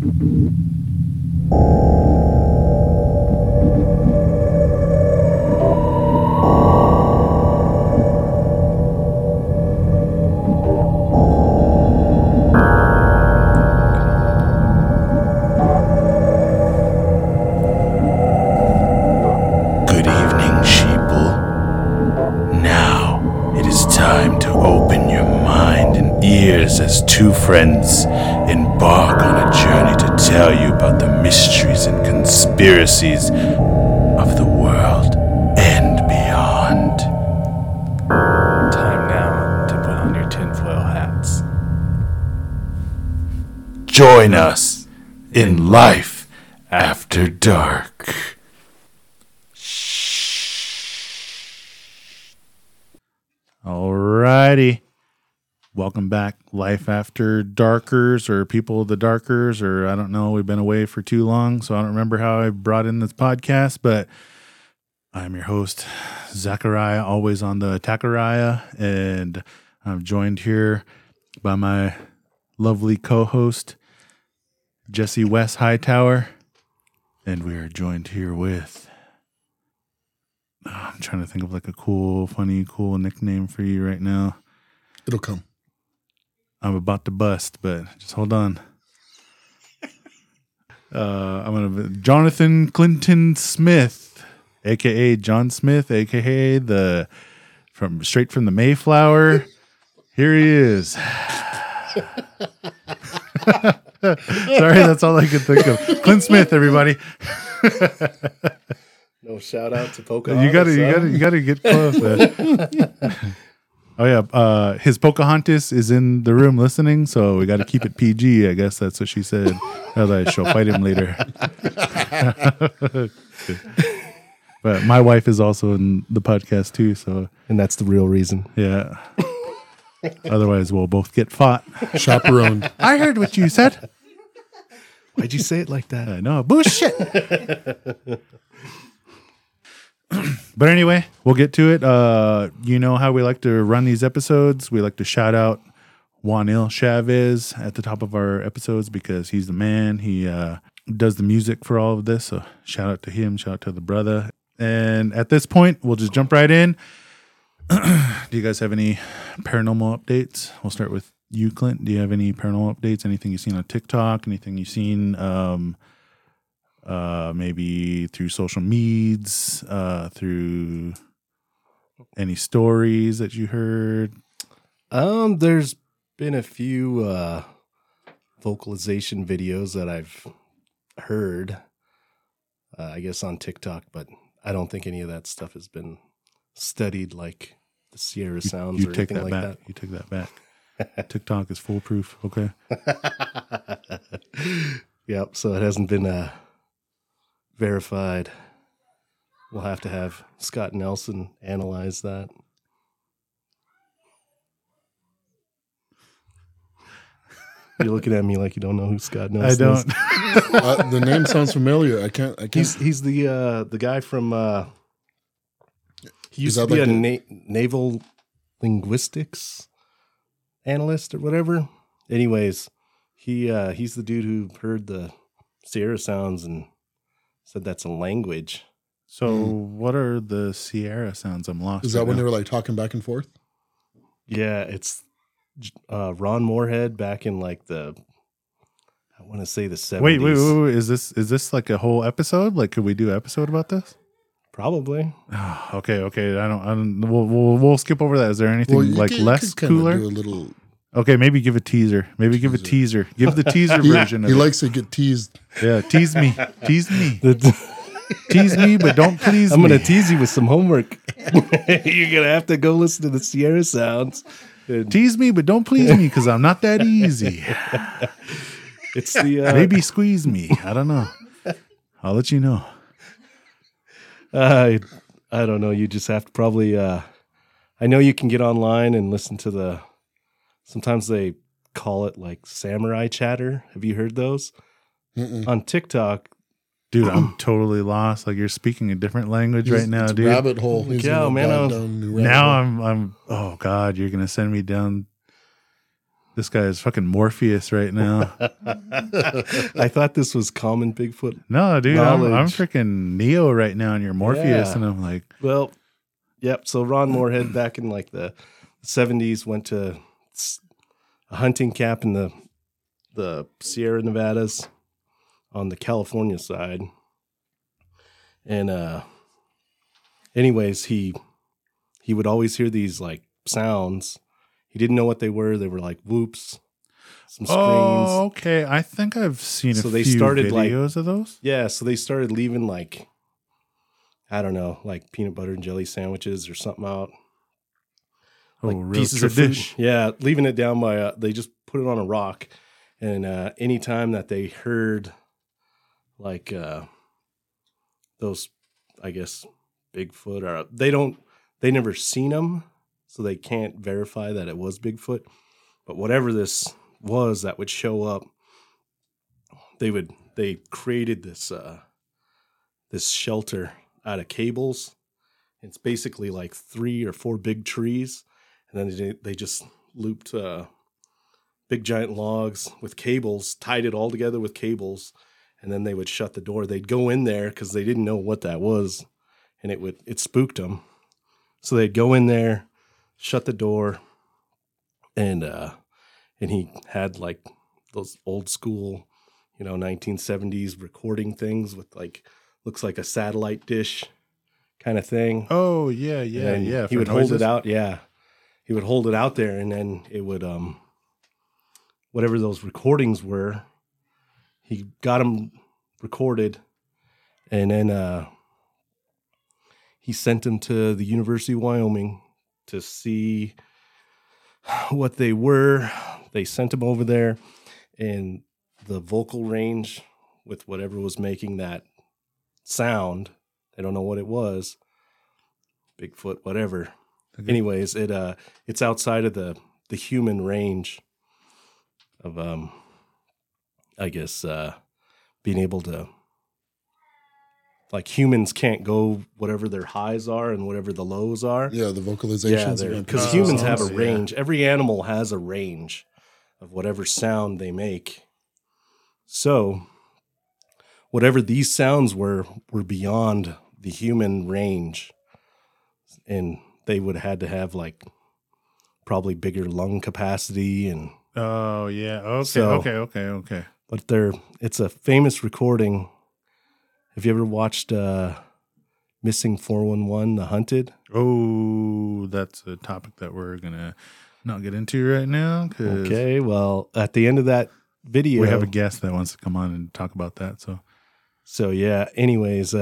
Good evening, sheeple. Now it is time to open your mind and ears as two friends embark on a journey to tell you about the mysteries and conspiracies of the world and beyond. Time now to put on your tinfoil hats. Join us in Life After Dark. Alrighty. Welcome back, Life After Darkers, or People of the Darkers, or I don't know. We've been away for too long, so I don't remember how I brought in this podcast, but I'm your host, Zachariah, always on the Tachariah, and I'm joined here by my lovely co-host, Jesse West Hightower, and we are joined here with... I'm trying to think of like a cool nickname for you right now. It'll come. I'm about to bust, but just hold on. Jonathan Clinton Smith, aka John Smith, aka straight from the Mayflower. Here he is. Sorry, that's all I could think of. Clint Smith, everybody. No shout out to Pocahontas. You gotta get close, man. Oh yeah, his Pocahontas is in the room listening, so we got to keep it PG. I guess that's what she said. Otherwise, she'll fight him later. But my wife is also in the podcast too, so And that's the real reason. yeah. Otherwise, we'll both get fought. Chaperoned. I heard what you said. Why'd you say it like that? I know, bullshit. But anyway, we'll get to it. You know how we like to run these episodes. We like to shout out Juanil Chavez at the top of our episodes because he's the man. He does the music for all of this. So shout out to him. Shout out to the brother. And at this point, we'll just jump right in. Do you guys have any paranormal updates? We'll start with you, Clint. Do you have any paranormal updates? Anything you've seen on TikTok? Anything you've seen maybe through social medias, through any stories that you heard? There's been a few vocalization videos that I've heard, I guess on TikTok, but I don't think any of that stuff has been studied like the Sierra Sounds or anything like that. You took that back. TikTok is foolproof. Okay. Yep. So it hasn't been verified. We'll have to have Scott Nelson analyze that. You're looking at me like you don't know who Scott Nelson is. I don't. The name sounds familiar. I can't. He's the guy from. He used to be a naval linguistics analyst or whatever. Anyways, he's the dude who heard the Sierra Sounds and said that's a language. So what are the Sierra Sounds? I'm lost. Is that when they were like talking back and forth? Yeah, it's Ron Moorhead back in like I want to say the 70s. Wait. Is this like a whole episode? Like, could we do an episode about this? Probably. Okay. I don't. We'll skip over that. Is there anything less cooler? Do a little. Okay, maybe give a teaser. Give a teaser. Give the teaser version. He likes to get teased. Yeah, tease me. Tease me, but don't please me. I'm going to tease you with some homework. You're going to have to go listen to the Sierra Sounds. Tease me, but don't please me because I'm not that easy. It's the maybe squeeze me. I don't know. I'll let you know. I don't know. You just have to probably. I know you can get online and listen to sometimes they call it like samurai chatter. Have you heard those? On TikTok? Dude, I'm totally lost. Like, you're speaking a different language right now, dude. Rabbit hole. Now I'm. Oh God, you're gonna send me down. This guy is fucking Morpheus right now. I thought this was common Bigfoot. No, dude, I'm Knowledge. freaking Neo right now, and you're Morpheus, Yeah. and I'm like, Well, yep. So Ron Moorhead back in like the 70s went to a hunting camp in the Sierra Nevadas on the California side. And anyways, he would always hear these like sounds. He didn't know what they were. They were like whoops, some screams. oh, okay. I think I've seen So a they few started, like- videos of those. Yeah, so they started leaving like, I don't know, like peanut butter and jelly sandwiches or something out. Like real pieces of food. tradition. Yeah, leaving it down by, they just put it on a rock. And anytime that they heard like those, I guess, Bigfoot, or they never seen them, so they can't verify that it was Bigfoot. But whatever this was that would show up, they created this this shelter out of cables. It's basically like 3 or 4 big trees, and then they just looped big giant logs with cables, tied it all together with cables, and then they would shut the door. They'd go in there because they didn't know what that was, and it spooked them. So they'd go in there, shut the door, and he had like those old school, 1970s recording things with like, looks like a satellite dish kind of thing. Oh yeah, yeah, And yeah. He for would hold noises. it out. Yeah. He would hold it out there, and then it would, whatever those recordings were, he got them recorded, and then he sent them to the University of Wyoming to see what they were. They sent them over there, and the vocal range with whatever was making that sound, they don't know what it was, Bigfoot, whatever. Okay. Anyways, it's outside of the human range of I guess being able to, like, humans can't go whatever their highs are and whatever the lows are. Yeah, the vocalizations. Yeah, are because Oh, humans have a yeah. range. Every animal has a range of whatever sound they make. So whatever these sounds were beyond the human range, and they would have had to have like probably bigger lung capacity, and Oh yeah. Okay. So- okay. but it's a famous recording. Have you ever watched Missing 411, The Hunted? Oh, that's a topic that we're gonna not get into right now. 'Cause Okay, well, at the end of that video, we have a guest that wants to come on and talk about that. So yeah. Anyways,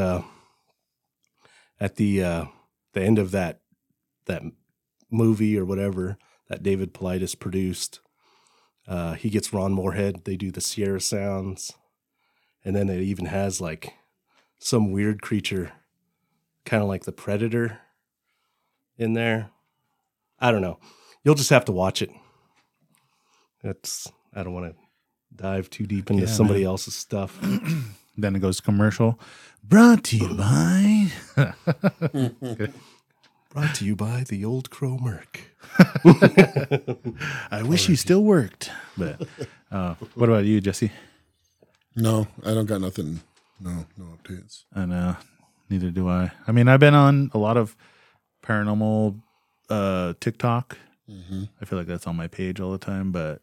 at the end of that movie or whatever that David Paulides produced, he gets Ron Moorhead. They do the Sierra sounds, and then it even has like some weird creature, kind of like the Predator, in there. I don't know. You'll just have to watch it. I don't want to dive too deep into Yeah, somebody man. else's stuff. then it goes to commercial. Brought to you by. Brought to you by the Old Crow Merc. I wish he still worked. But what about you, Jesse? No, I don't got nothing. No updates. And neither do I. I mean, I've been on a lot of paranormal TikTok. Mm-hmm. I feel like that's on my page all the time, but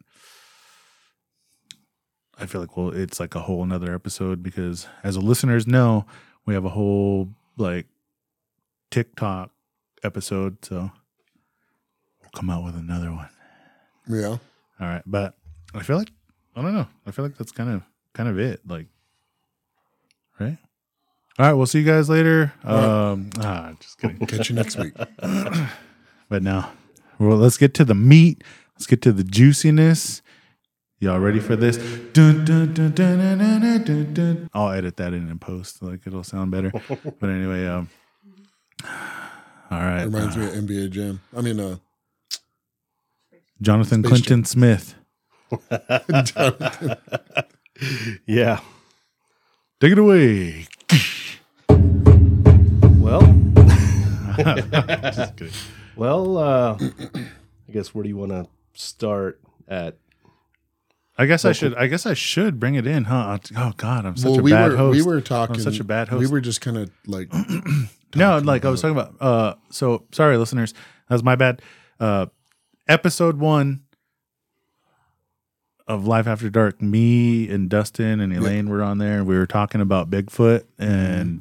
I feel like, well, it's like a whole another episode because, as the listeners know, we have a whole like TikTok episode, so we'll come out with another one. Yeah. All right, but I feel like I don't know. I feel like that's kind of it. Like, right? All right, we'll see you guys later. Just kidding. Catch you next week. But now, well, let's get to the meat. Let's get to the juiciness. Y'all ready for this? Dun, dun, dun, dun, dun, dun, dun, dun, dun. I'll edit that in and post. Like, it'll sound better. But anyway, all right. Reminds me of NBA Jam. I mean, Jonathan Space Clinton Smith. Yeah. Take it away. Well, Just kidding. I guess where do you want to start? at I guess I should bring it in, huh? Oh God, I'm such a bad host. We were talking. I'm such a bad host. We were just kind of like no, like I was talking about. So sorry, listeners, that was my bad. Episode 1 of Life After Dark. Me and Dustin and Elaine were on there, and we were talking about Bigfoot, and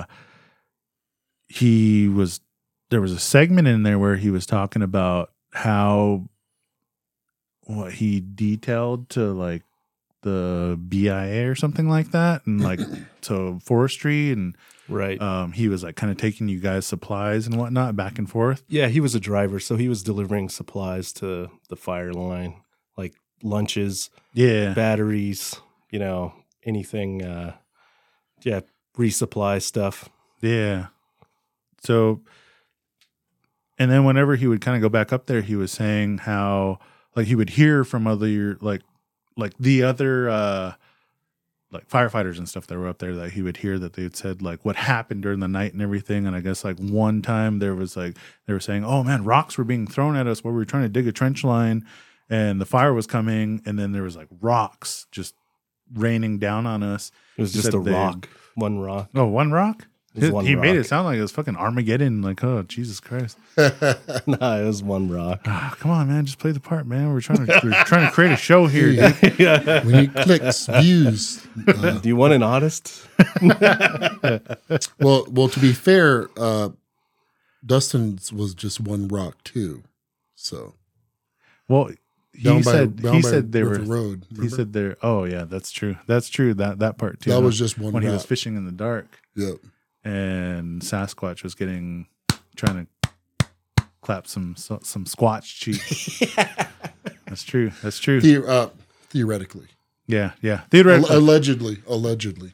there was a segment in there where he was talking about how what he detailed to like the BIA or something like that, and like to forestry, and right. He was like kind of taking you guys supplies and whatnot back and forth. Yeah, he was a driver, so he was delivering supplies to the fire line, like lunches, batteries, anything, resupply stuff. Yeah. So, and then whenever he would kind of go back up there, he was saying how like he would hear from other like the other like firefighters and stuff that were up there, that he would hear that they had said like what happened during the night and everything. And I guess like one time there was like they were saying, oh man, rocks were being thrown at us while we were trying to dig a trench line, and the fire was coming, and then there was like rocks just raining down on us. It was just a rock, one rock. Oh, one rock. He rock. made it sound like it was fucking Armageddon. Like, oh, Jesus Christ. No, it was one rock. Oh, come on, man. Just play the part, man. We're trying to create a show here, dude. Yeah. We need clicks, views. Do you want an honest? Well, to be fair, Dustin's was just one rock too. So, well, he said they were. Road, he said they're. Oh yeah, that's true. That's true. That part too. That was just one when rock. He was fishing in the dark. Yep. And Sasquatch was trying to clap some Squatch cheeks. Yeah. That's true. That's true. Theoretically. Yeah. Theoretically. Allegedly.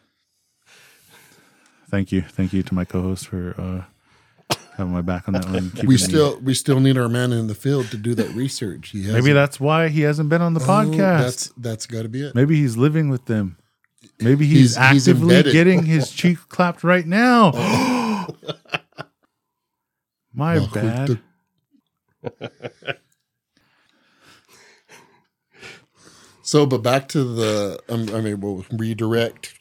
Thank you to my co-host for having my back on that one. We still need our man in the field to do that research. Maybe that's why he hasn't been on the podcast. That's got to be it. Maybe he's living with them. Maybe he's actively getting his cheek clapped right now. My bad. So, but back to we'll redirect.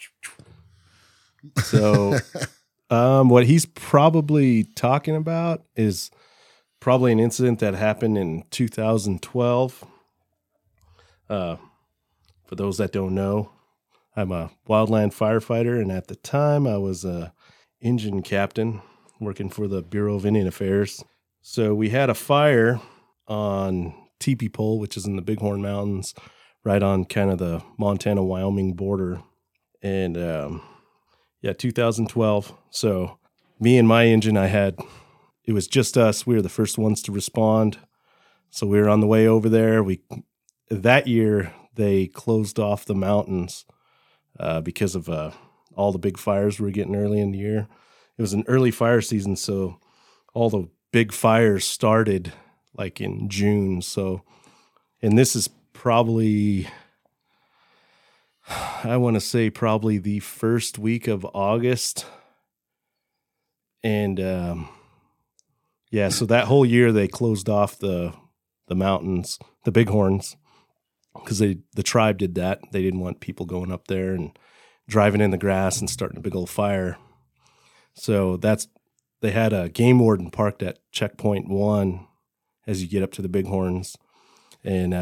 So, what he's probably talking about is probably an incident that happened in 2012. For those that don't know, I'm a wildland firefighter, and at the time I was a engine captain working for the Bureau of Indian Affairs. So we had a fire on Teepee Pole, which is in the Bighorn Mountains, right on kind of the Montana-Wyoming border. And 2012. So me and my engine, it was just us. We were the first ones to respond. So we were on the way over there. That year they closed off the mountains because of all the big fires we were getting early in the year. It was an early fire season, so all the big fires started like in June. So, and this is probably, I want to say probably the first week of August. And so that whole year they closed off the mountains, the Bighorns, because the tribe did that. They didn't want people going up there and driving in the grass and starting a big old fire. So they had a game warden parked at checkpoint 1 as you get up to the Bighorns. And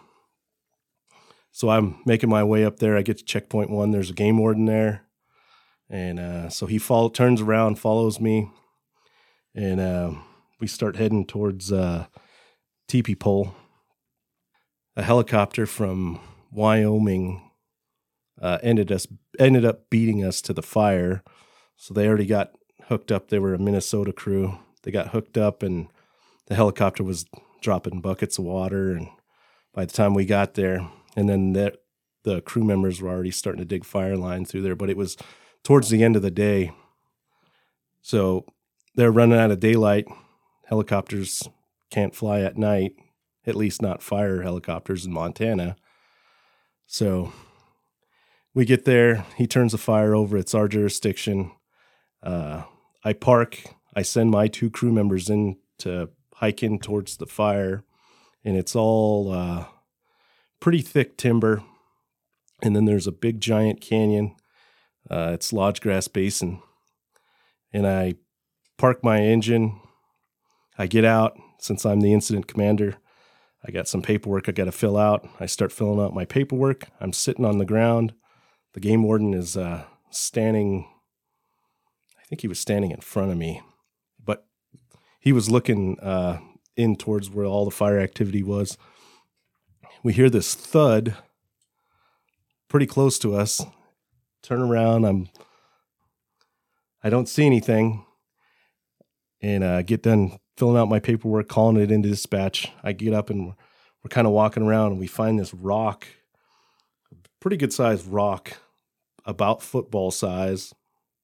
so I'm making my way up there. I get to checkpoint 1. There's a game warden there. And so he turns around, follows me. And we start heading towards Teepee Pole. A helicopter from Wyoming ended up beating us to the fire. So they already got hooked up. They were a Minnesota crew. They got hooked up, and the helicopter was dropping buckets of water. And by the time we got there, and then the crew members were already starting to dig fire line through there. But it was towards the end of the day. So they're running out of daylight. Helicopters can't fly at night. At least not fire helicopters in Montana. So we get there. He turns the fire over. It's our jurisdiction. I park. I send my 2 crew members in to hike in towards the fire. And it's all pretty thick timber. And then there's a big giant canyon. It's Lodge Grass Basin. And I park my engine. I get out. Since I'm the incident commander, I got some paperwork I got to fill out. I start filling out my paperwork. I'm sitting on the ground. The game warden is standing. I think he was standing in front of me, but he was looking in towards where all the fire activity was. We hear this thud pretty close to us. Turn around. I don't see anything, and get done filling out my paperwork, calling it into dispatch. I get up and we're kind of walking around, and we find this rock, a pretty good sized rock, about football size.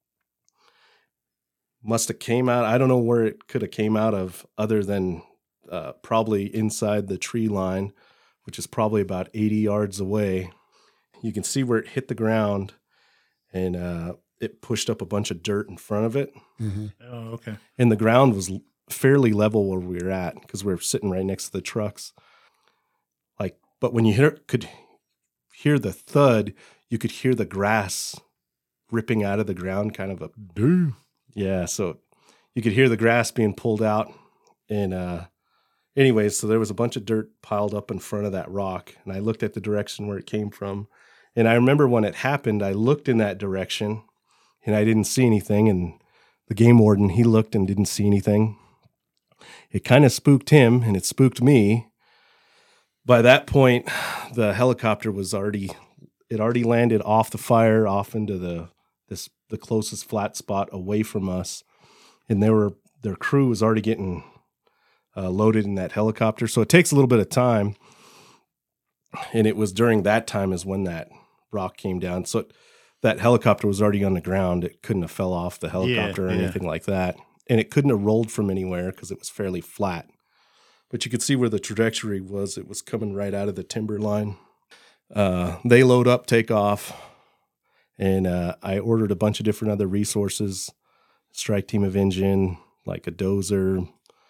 Must have came out. I don't know where it could have came out of, other than probably inside the tree line, which is probably about 80 yards away. You can see where it hit the ground, and it pushed up a bunch of dirt in front of it. Mm-hmm. Oh, okay. And the ground was fairly level where we were at, because we were sitting right next to the trucks. But when you could hear the thud, you could hear the grass ripping out of the ground, kind of a yeah. So you could hear the grass being pulled out, and anyways, so there was a bunch of dirt piled up in front of that rock, and I looked at the direction where it came from, and I remember when it happened, I looked in that direction, and I didn't see anything, and the game warden, he looked and didn't see anything. It kind of spooked him, and it spooked me. By that point, the helicopter was already landed off the fire, off into the closest flat spot away from us, and their crew was already getting loaded in that helicopter. So it takes a little bit of time, and it was during that time is when that rock came down. So that helicopter was already on the ground. It couldn't have fell off the helicopter or anything like that, and it couldn't have rolled from anywhere because it was fairly flat. But you could see where the trajectory was. It was coming right out of the timber line. They load up, take off, and I ordered a bunch of different other resources, strike team of engine, like a dozer,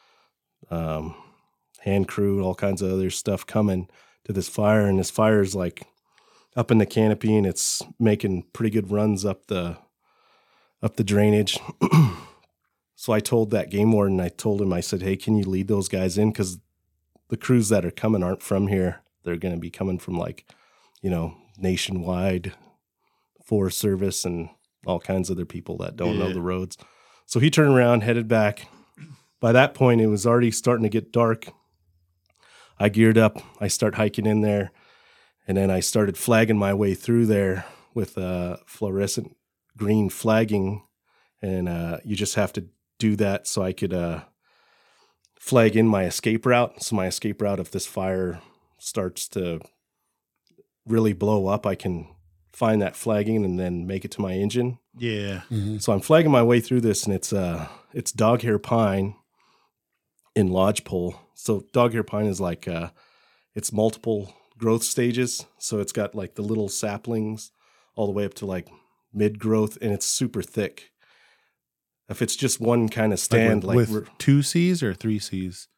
hand crew, all kinds of other stuff coming to this fire. And this fire is like up in the canopy, and it's making pretty good runs up the drainage. So I told that game warden, I said, hey, can you lead those guys in? Because the crews that are coming aren't from here. They're going to be coming from nationwide Forest Service and all kinds of other people that don't know the roads. So he turned around, headed back. By that point, it was already starting to get dark. I geared up. I start hiking in there, and then I started flagging my way through there with fluorescent green flagging, and you just have to do that so I could flag in my escape route. So my escape route, if this fire starts to really blow up, I can find that flagging and then make it to my engine. Yeah. Mm-hmm. So I'm flagging my way through this, and it's doghair pine in lodgepole. So doghair pine is like it's multiple growth stages. So it's got like the little saplings all the way up to like mid growth, and it's super thick. If it's just one kind of stand, with 2 C's or 3 C's?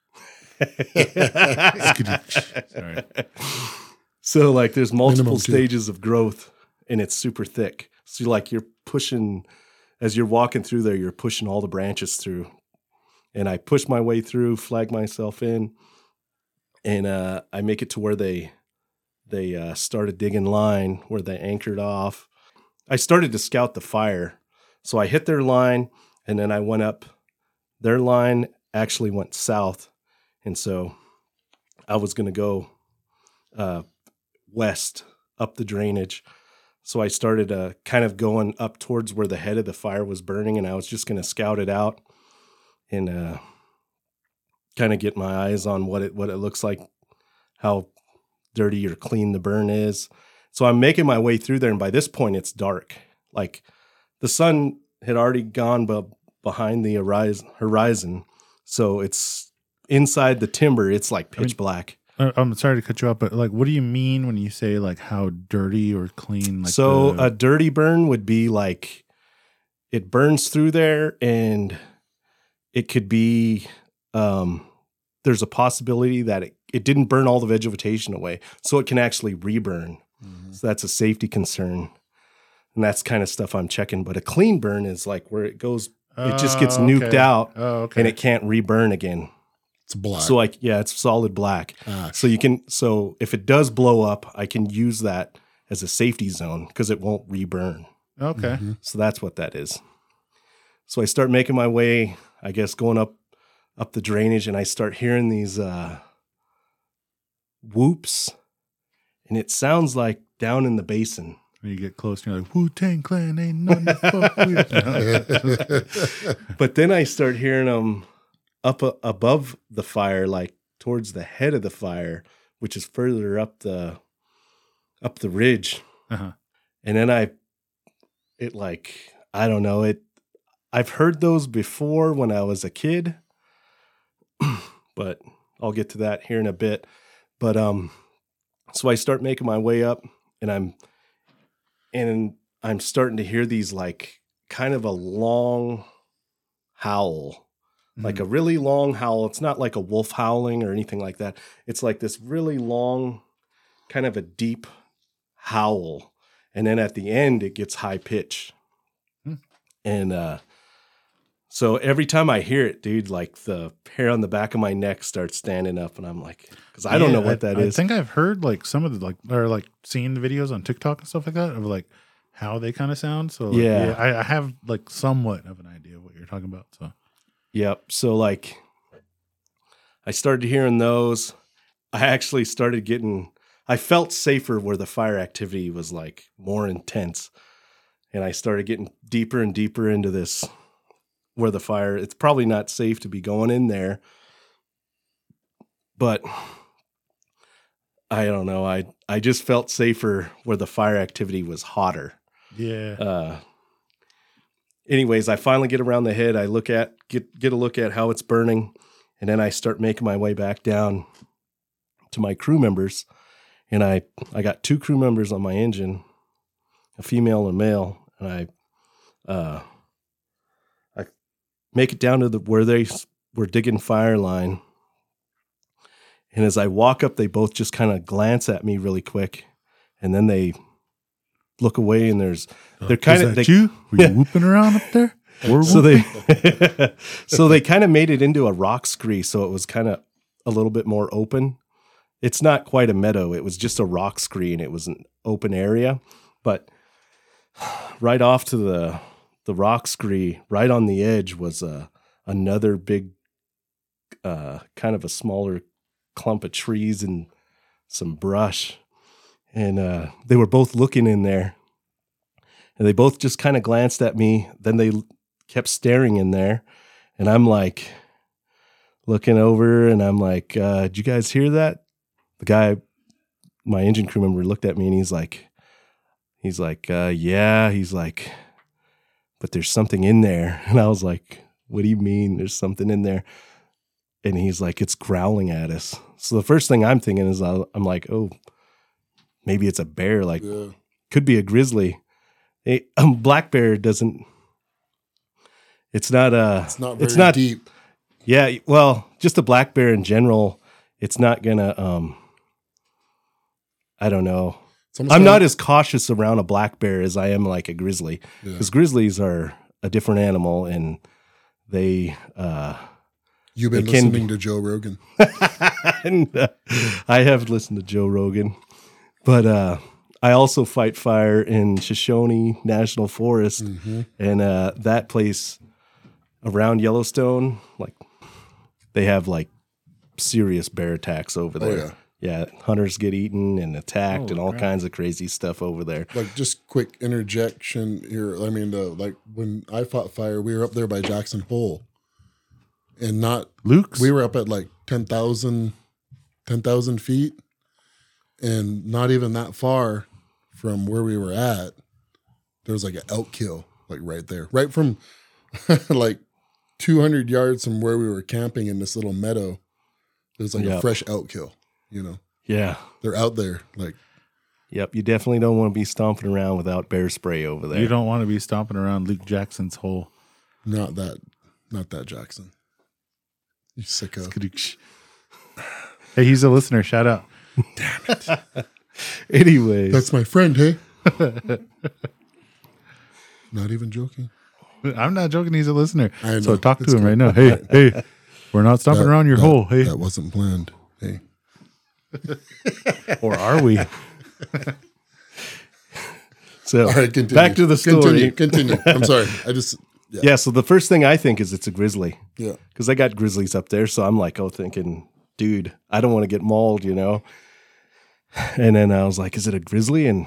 Sorry. So like there's multiple stages of growth, and it's super thick. So you're pushing, as you're walking through there, you're pushing all the branches through. And I push my way through, flag myself in, and I make it to where they started digging line, where they anchored off. I started to scout the fire. So I hit their line, and then I went up. Their line actually went south, and so I was going to go west up the drainage. So I started kind of going up towards where the head of the fire was burning, and I was just going to scout it out and kind of get my eyes on what it looks like, how dirty or clean the burn is. So I'm making my way through there, and by this point it's dark. Like the sun had already gone behind the horizon, so it's inside the timber. It's like pitch black. I'm sorry to cut you off, but like, what do you mean when you say like how dirty or clean? Like so a dirty burn would be like it burns through there, and it could be there's a possibility that it didn't burn all the vegetation away, so it can actually reburn. So that's a safety concern. And that's kind of stuff I'm checking. But a clean burn is like where it goes, it just gets nuked out and it can't reburn again. It's black. So it's solid black. Ash. So if it does blow up, I can use that as a safety zone because it won't reburn. Okay. So that's what that is. So I start making my way, I guess, going up the drainage, and I start hearing these whoops, and it sounds like down in the basin. When you get close, you're like, Wu-Tang Clan ain't nothing to fuck with. But then I start hearing them up above the fire, like towards the head of the fire, which is further up the ridge. Uh-huh. And then I don't know, I've heard those before when I was a kid, but I'll get to that here in a bit. But so I start making my way up, and I'm starting to hear these like kind of a long howl, like a really long howl. It's not like a wolf howling or anything like that. It's like this really long, kind of a deep howl. And then at the end, it gets high pitch. And so every time I hear it, dude, like the hair on the back of my neck starts standing up, and I'm like, because I don't know what that is. I think I've heard like some of the or seen the videos on TikTok and stuff like that of like how they kind of sound. So I have like somewhat of an idea of what you're talking about. So yep. So like I started hearing those. I actually started I felt safer where the fire activity was like more intense. And I started getting deeper and deeper into this where the fire, it's probably not safe to be going in there. But I don't know. I just felt safer where the fire activity was hotter. Yeah. Anyways, I finally get around the head. I get a look at how it's burning. And then I start making my way back down to my crew members. And I got 2 crew members on my engine, a female and a male. And I make it down to where they were digging fire line. And as I walk up, they both just kind of glance at me really quick. And then they look away, and they're kind of, you? Were you whooping around up there? So they kind of made it into a rock scree. So it was kind of a little bit more open. It's not quite a meadow. It was just a rock scree, and it was an open area. But right off to the rock scree, right on the edge, was another big, kind of a smaller clump of trees and some brush. And they were both looking in there. And they both just kind of glanced at me. Then they kept staring in there. And I'm like looking over, and I'm like, did you guys hear that? The guy, my engine crew member, looked at me, and he's like, yeah. He's like, but there's something in there. And I was like, what do you mean there's something in there? And he's like, it's growling at us. So the first thing I'm thinking is I'm like, oh, maybe it's a bear. Like, could be a grizzly. A black bear doesn't. It's not very deep. Yeah, well, just a black bear in general, it's not gonna. I don't know. I'm not as cautious around a black bear as I am like a grizzly, because grizzlies are a different animal, and they. You've been listening to Joe Rogan. And, I have listened to Joe Rogan, but I also fight fire in Shoshone National Forest, and that place around Yellowstone, like they have like serious bear attacks over there. Oh, yeah, hunters get eaten and attacked, and all kinds of crazy stuff over there. Like, just quick interjection here. I mean, like when I fought fire, we were up there by Jackson Hole. And not Luke's. We were up at like 10,000 feet, and not even that far from where we were at, there was like an elk kill, like right there, right from like 200 yards from where we were camping in this little meadow. There's like a fresh elk kill, you know? Yeah. They're out there. Like, yep. You definitely don't want to be stomping around without bear spray over there. You don't want to be stomping around Luke Jackson's hole. not that Jackson. You sicko. Hey, he's a listener. Shout out. Anyways, That's my friend, hey? Not even joking. I'm not joking. He's a listener. I know. So talk to It's him cool. right now. Hey, we're not stomping around your hole. Hey, That wasn't planned. Hey. or are we? so All right, continue. back to the story. Continue. I'm sorry. Yeah, so the first thing I think is it's a grizzly. Yeah. Because I got grizzlies up there. So I'm like, thinking, dude, I don't want to get mauled, you know? And then I was like, is it a grizzly? And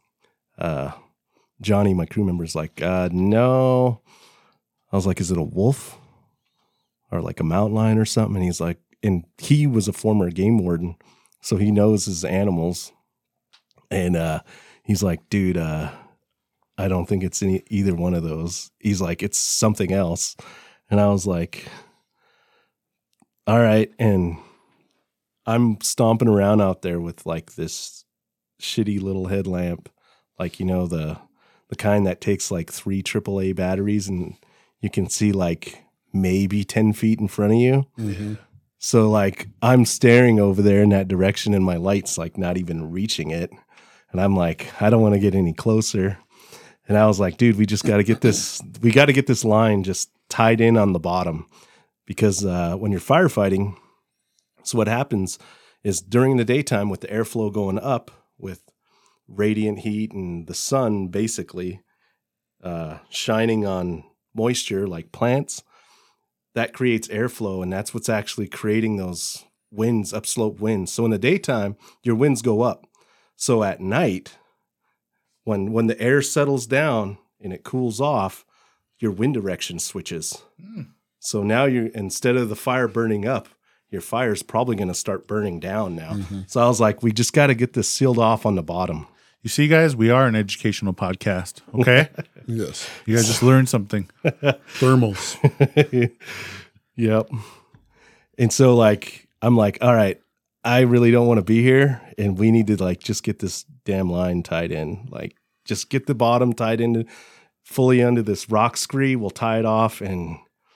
Johnny, my crew member, is like, no. I was like, is it a wolf? Or like a mountain lion or something? And he's like, and he was a former game warden. So he knows his animals. And he's like, dude, I don't think it's either one of those. He's like, it's something else. And I was like, all right. And I'm stomping around out there with like this shitty little headlamp, like, you know, the kind that takes like 3 AAA batteries and you can see like maybe 10 feet in front of you. Mm-hmm. So like I'm staring over there in that direction and my light's like not even reaching it. And I'm like, I don't want to get any closer. And I was like, dude, we just got to get this line just tied in on the bottom because when you're firefighting, so what happens is during the daytime with the airflow going up with radiant heat and the sun basically shining on moisture like plants, that creates airflow and that's what's actually creating those winds, upslope winds. So in the daytime, your winds go up. So at night, when the air settles down and it cools off, your wind direction switches. So now instead of the fire burning up, your fire's probably going to start burning down now. Mm-hmm. So I was like, we just got to get this sealed off on the bottom. You see, guys, we are an educational podcast. Okay. Yes. You guys just learned something. Thermals. Yep. And so like, I'm like, all right, I really don't want to be here. And we need to like, just get this damn line tied in. Like just get the bottom tied in fully under this rock scree. We'll tie it off and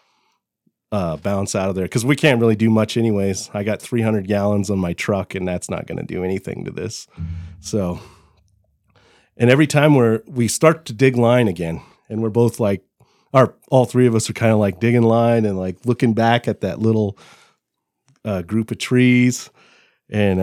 bounce out of there. Cause we can't really do much anyways. I got 300 gallons on my truck and that's not going to do anything to this. So, and every time we start to dig line again and we're both like, all three of us are kind of like digging line and like looking back at that little group of trees and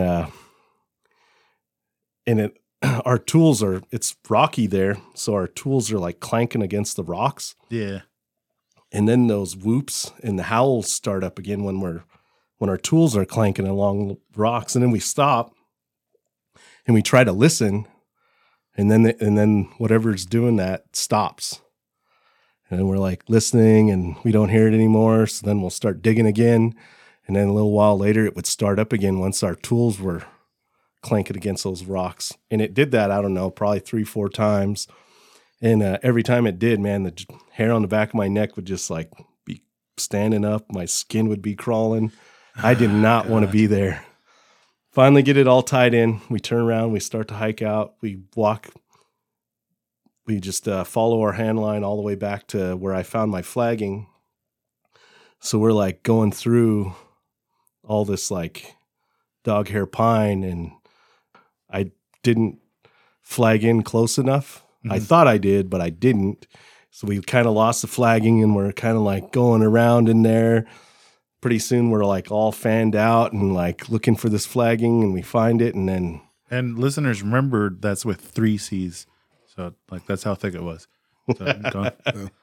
our tools it's rocky there. So our tools are like clanking against the rocks. Yeah. And then those whoops and the howls start up again when our tools are clanking along rocks. And then we stop and we try to listen. And then whatever's doing that stops. And we're like listening and we don't hear it anymore. So then we'll start digging again. And then a little while later, it would start up again once our tools were clanking against those rocks. And it did that, I don't know, probably 3-4 times. And every time it did, man, the hair on the back of my neck would just like be standing up. My skin would be crawling. I did not want to be there. Finally get it all tied in. We turn around. We start to hike out. We walk. We just follow our hand line all the way back to where I found my flagging. So we're like going through all this like dog hair pine and I didn't flag in close enough. I thought I did, but I didn't. So we kind of lost the flagging and we're kind of like going around in there. Pretty soon we're like all fanned out and like looking for this flagging and we find it and then. And listeners, remember that's with 3 C's. So like that's how thick it was. So,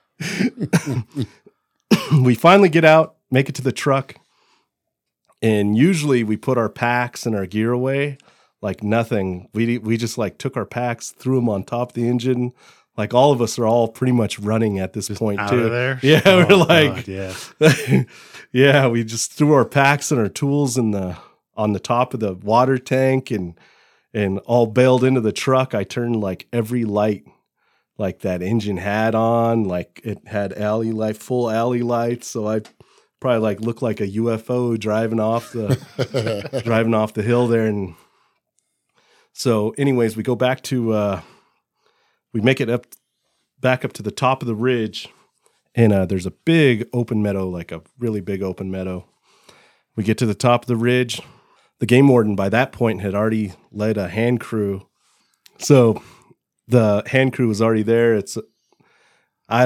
we finally get out, make it to the truck. And usually we put our packs and our gear away like nothing. We just like took our packs, threw them on top of the engine. Like all of us are all pretty much running at this just point out too. Of there? Yeah, we're like, God, yeah. Yeah, we just threw our packs and our tools on the top of the water tank and all bailed into the truck. I turned like every light like that engine had on, like it had full alley lights. So I probably like looked like a UFO driving off the hill there. And so anyways, we go back to, we make it back up to the top of the ridge and there's a big open meadow, like a really big open meadow. We get to the top of the ridge. the game warden by that point had already led a hand crew. So the hand crew was already there. It's a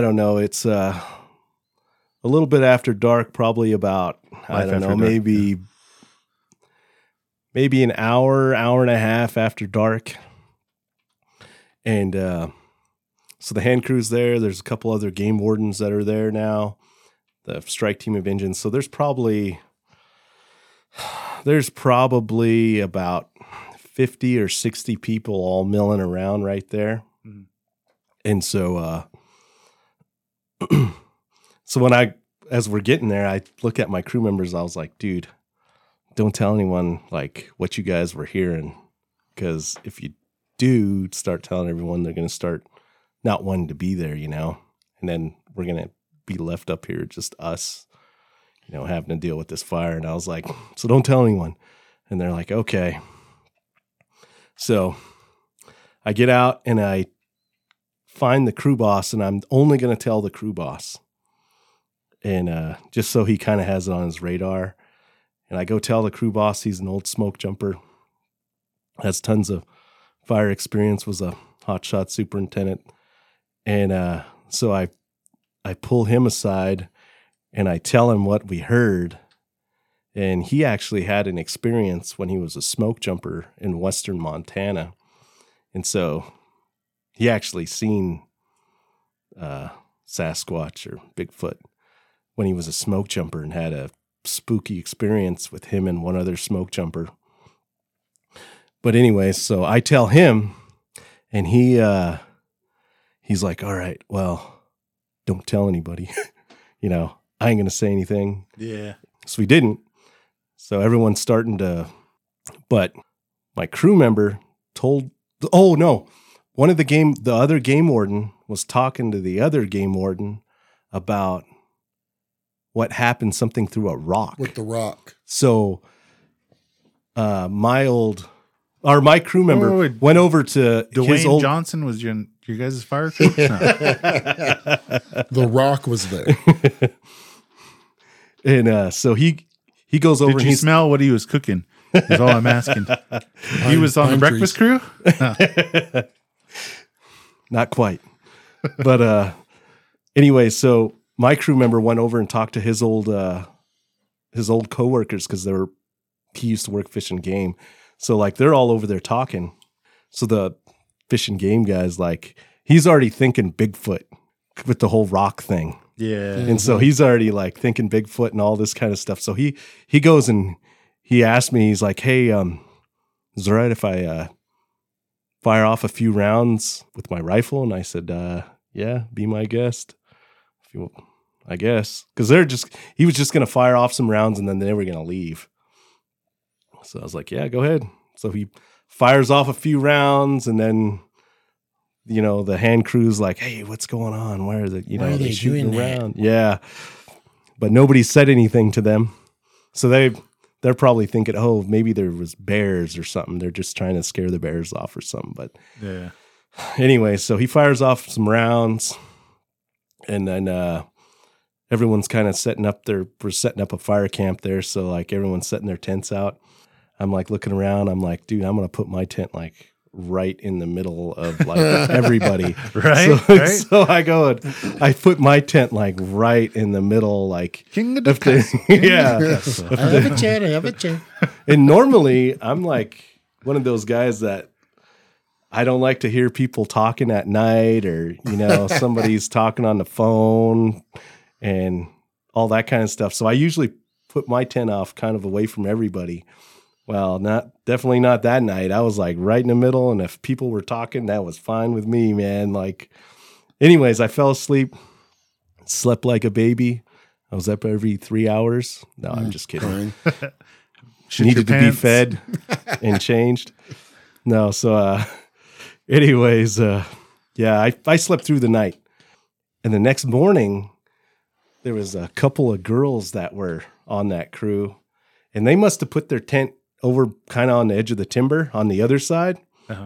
little bit after dark, probably about, maybe an hour and a half after dark. And so the hand crew's there. There's a couple other game wardens that are there now, the strike team of engines. So there's probably about 50 or 60 people all milling around right there. Mm. And so, so as we're getting there, I look at my crew members. I was like, dude, don't tell anyone like what you guys were hearing. Because if you do start telling everyone, they're going to start not wanting to be there, and then we're going to be left up here, just us, having to deal with this fire. And I was like, so don't tell anyone. And they're like, okay. So I get out and I find the crew boss, and I'm only going to tell the crew boss. And just so he kind of has it on his radar. And I go tell the crew boss, he's an old smoke jumper, has tons of fire experience, was a hotshot superintendent. And so I pull him aside and I tell him what we heard. And he actually had an experience when he was a smoke jumper in western Montana. And so he actually seen Sasquatch or Bigfoot when he was a smoke jumper and had a spooky experience with him and one other smoke jumper. But anyway, so I tell him, and he's like, all right, well, don't tell anybody. I ain't going to say anything. Yeah. So we didn't. So everyone's starting to, but my crew member told, the other game warden was talking to the other game warden about what happened, something through a rock. With the rock. So my crew member went over to Dwayne Johnson was your guys' fire crew? No. The rock was there. And so he goes over. Did you smell what he was cooking? Is all I'm asking. He was on the breakfast crew? No. Not quite. But anyway, so my crew member went over and talked to his old coworkers because he used to work Fish and Game. So like they're all over there talking. So the Fish and Game guy's like, he's already thinking Bigfoot with the whole rock thing. Yeah. And so he's already like thinking Bigfoot and all this kind of stuff. So he goes and he asked me, he's like, hey, is it all right if I fire off a few rounds with my rifle? And I said, yeah, be my guest. I guess. Because he was just going to fire off some rounds and then they were going to leave. So I was like, yeah, go ahead. So he fires off a few rounds and then, the hand crew's like, hey, what's going on? Why are they shooting around? Yeah. But nobody said anything to them. So they're probably thinking, oh, maybe there was bears or something. They're just trying to scare the bears off or something. But yeah. Anyway, so he fires off some rounds and then everyone's kind of we're setting up a fire camp there. So like everyone's setting their tents out. I'm like looking around. I'm like, dude, I'm going to put my tent like right in the middle of like everybody. Right. So I go and I put my tent like right in the middle, like King of the yeah. I have a chair. And normally I'm like one of those guys that I don't like to hear people talking at night or, somebody's talking on the phone and all that kind of stuff. So I usually put my tent off kind of away from everybody. Well, definitely not that night. I was like right in the middle. And if people were talking, that was fine with me, man. Like, anyways, I fell asleep, slept like a baby. I was up every 3 hours. No, I'm just kidding. Needed to be fed and changed. No. So, anyways, yeah, I slept through the night. And the next morning, there was a couple of girls that were on that crew. And they must have put their tent over kind of on the edge of the timber on the other side. Uh-huh.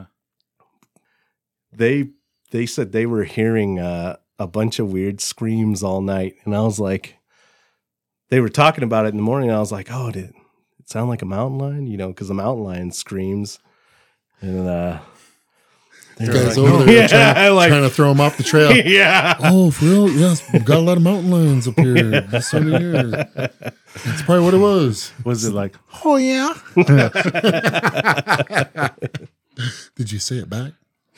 They said they were hearing a bunch of weird screams all night. And I was like, they were talking about it in the morning. And I was like, oh, it sound like a mountain lion? You know, because the mountain lion screams. And The guy's over there trying to throw him off the trail. yeah. Oh, for real? Yes, we've got a lot of mountain lions up here. This time of year. That's probably what it was. Was it like, Oh, yeah. Did you say it back?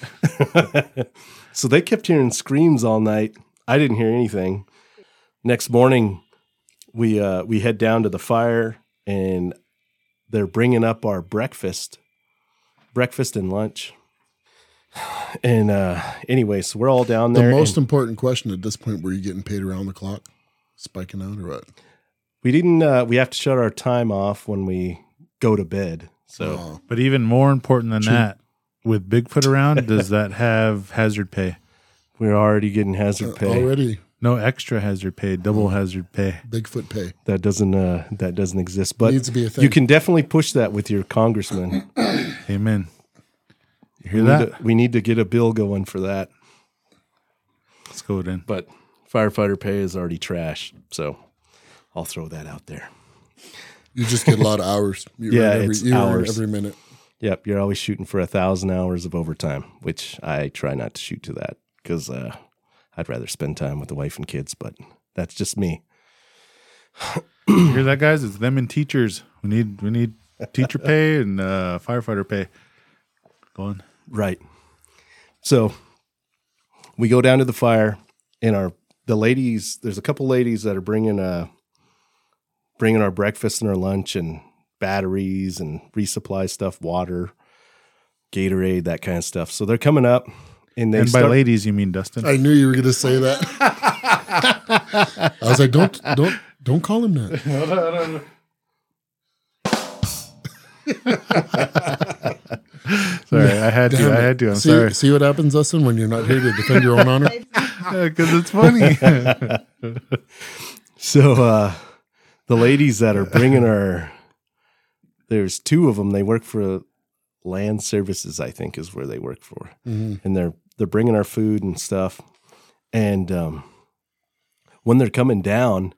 So they kept hearing screams all night. I didn't hear anything. Next morning, we head down to the fire, and they're bringing up our breakfast and lunch. And anyway, so we're all down there. The most important question at this point, were you getting paid around the clock? Spiking out or what? We didn't. We have to shut our time off when we go to bed. So, Oh, but even more important than that, with Bigfoot around, does that have hazard pay? we're already getting hazard pay. already No extra hazard pay, double hazard pay. Bigfoot pay. That doesn't exist. But Needs to be a thing. you can definitely push that with your congressman. Amen. You hear that? We need to get a bill going for that. Let's go then. But firefighter pay is already trash, so I'll throw that out there. You just get a lot of hours. You Yeah, earn it's you earn hours. every minute. Yep, you're always shooting for 1,000 hours of overtime, which I try not to shoot to that because I'd rather spend time with the wife and kids. But that's just me. You hear that, guys? It's them and teachers. We need teacher pay and firefighter pay. Go on. Right. So we go down to the fire, and the ladies. There's a couple ladies that are bringing our breakfast and our lunch and batteries and resupply stuff, water, Gatorade, that kind of stuff. So they're coming up, and And by ladies, you mean Dustin? I knew you were going to say that. I was like, don't call him that. Sorry, I had to. I'm see, sorry. See what happens, Dustin, when you're not here to defend your own honor? Because it's funny. So the ladies that are bringing there's two of them. They work for Land Services, I think, is where they work for, and they're bringing our food and stuff. And when they're coming down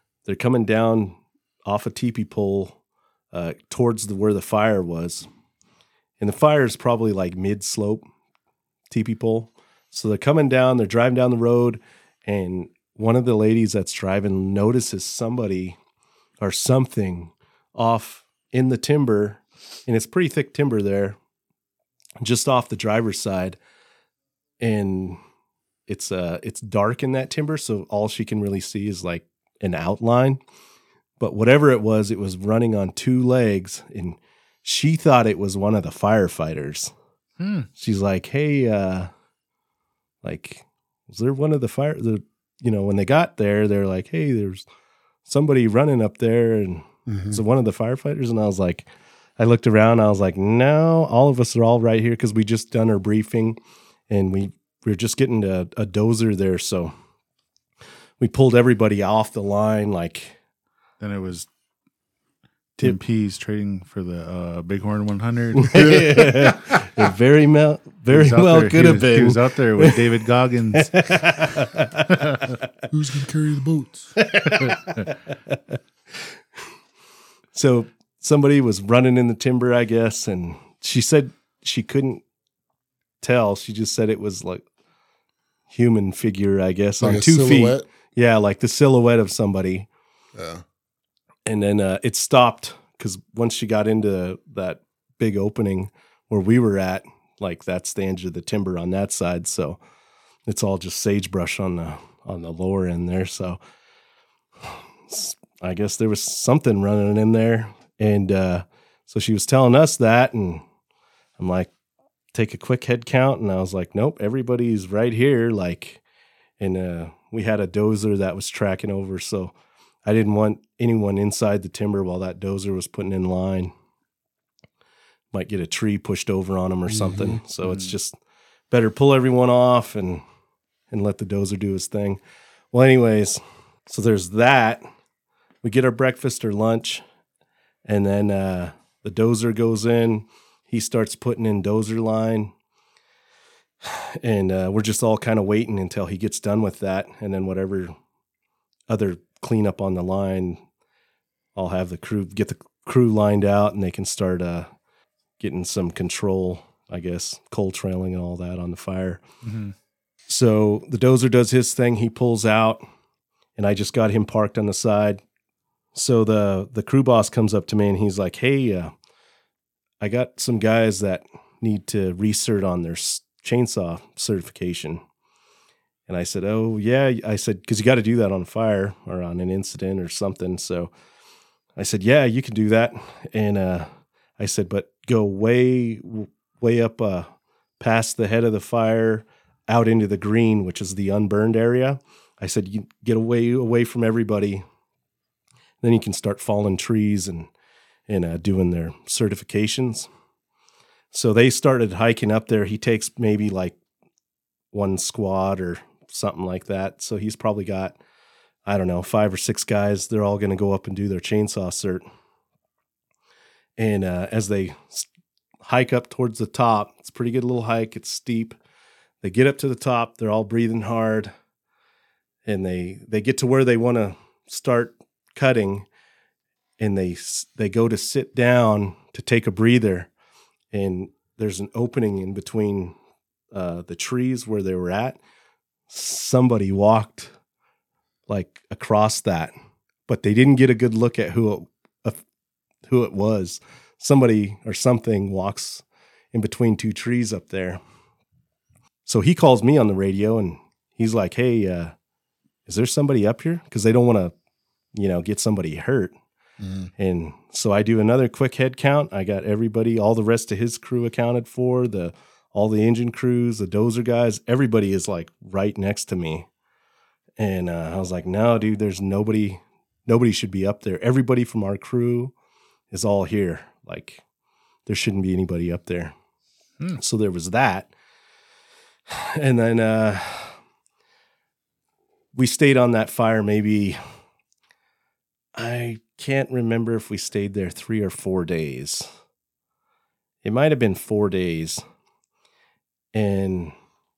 off a teepee pole towards where the fire was, and the fire is probably like mid slope teepee pole. So they're coming down. They're driving down the road, and one of the ladies that's driving notices somebody or something off in the timber, and it's pretty thick timber there, just off the driver's side, and it's dark in that timber, so all she can really see is like an outline. But whatever it was running on two legs, and she thought it was one of the firefighters. She's like, "Hey, like, was there one of the fire? When they got there, they're like, hey, there's somebody running up there, and is it one of the firefighters?" And I was like, I looked around, I was like, no, all of us are all right here because we just done our briefing, and we were just getting a dozer there, so we pulled everybody off the line, like. Then it was Tim Pease trading for the Bighorn 100. It very well could have been. He was out there with David Goggins. Who's going to carry the boats? So somebody was running in the timber, I guess, and she said she couldn't tell. She just said it was like human figure, I guess, Like on a 2 silhouette? feet. Yeah, like the silhouette of somebody. Yeah. And then it stopped because once she got into that big opening where we were at, like that's the edge of the timber on that side. So it's all just sagebrush on the lower end there. So I guess there was something running in there. And so she was telling us that. And I'm like, take a quick head count. And I was like, nope, everybody's right here. Like, and we had a dozer that was tracking over. So I didn't want anyone inside the timber while that dozer was putting in line. Might get a tree pushed over on them or something. So it's just better pull everyone off and let the dozer do his thing. Well, anyways, so there's that. We get our breakfast or lunch, and then the dozer goes in. He starts putting in dozer line, and we're just all kind of waiting until he gets done with that, and then whatever other cleanup on the line, I'll have the crew crew lined out, and they can start getting some control, I guess, coal trailing and all that on the fire. Mm-hmm. So the dozer does his thing. He pulls out, and I just got him parked on the side. So the crew boss comes up to me, and he's like, hey, I got some guys that need to recert on their chainsaw certification. And I said, oh, yeah. I said, because you got to do that on a fire or on an incident or something. So I said, yeah, you can do that. And I said, but go way up past the head of the fire out into the green, which is the unburned area. I said, you get away from everybody. Then you can start falling trees and doing their certifications. So they started hiking up there. He takes maybe like one squad or something like that. So he's probably got, I don't know, 5 or 6 guys. They're all going to go up and do their chainsaw cert. And as they hike up towards the top, it's a pretty good little hike. It's steep. They get up to the top. They're all breathing hard. And they get to where they want to start cutting. And they go to sit down to take a breather. And there's an opening in between the trees where they were at. Somebody walked like across that, but they didn't get a good look at who it was. Somebody or something walks in between 2 trees up there. So he calls me on the radio, and he's like, hey, is there somebody up here? Because they don't want to, get somebody hurt. Mm. And so I do another quick head count. I got everybody, all the rest of his crew accounted for, all the engine crews, the dozer guys, everybody is like right next to me. And I was like, no, dude, there's nobody should be up there. Everybody from our crew is all here. Like, there shouldn't be anybody up there. So there was that. And then we stayed on that fire maybe, I can't remember if we stayed there 3 or 4 days. It might have been 4 days. And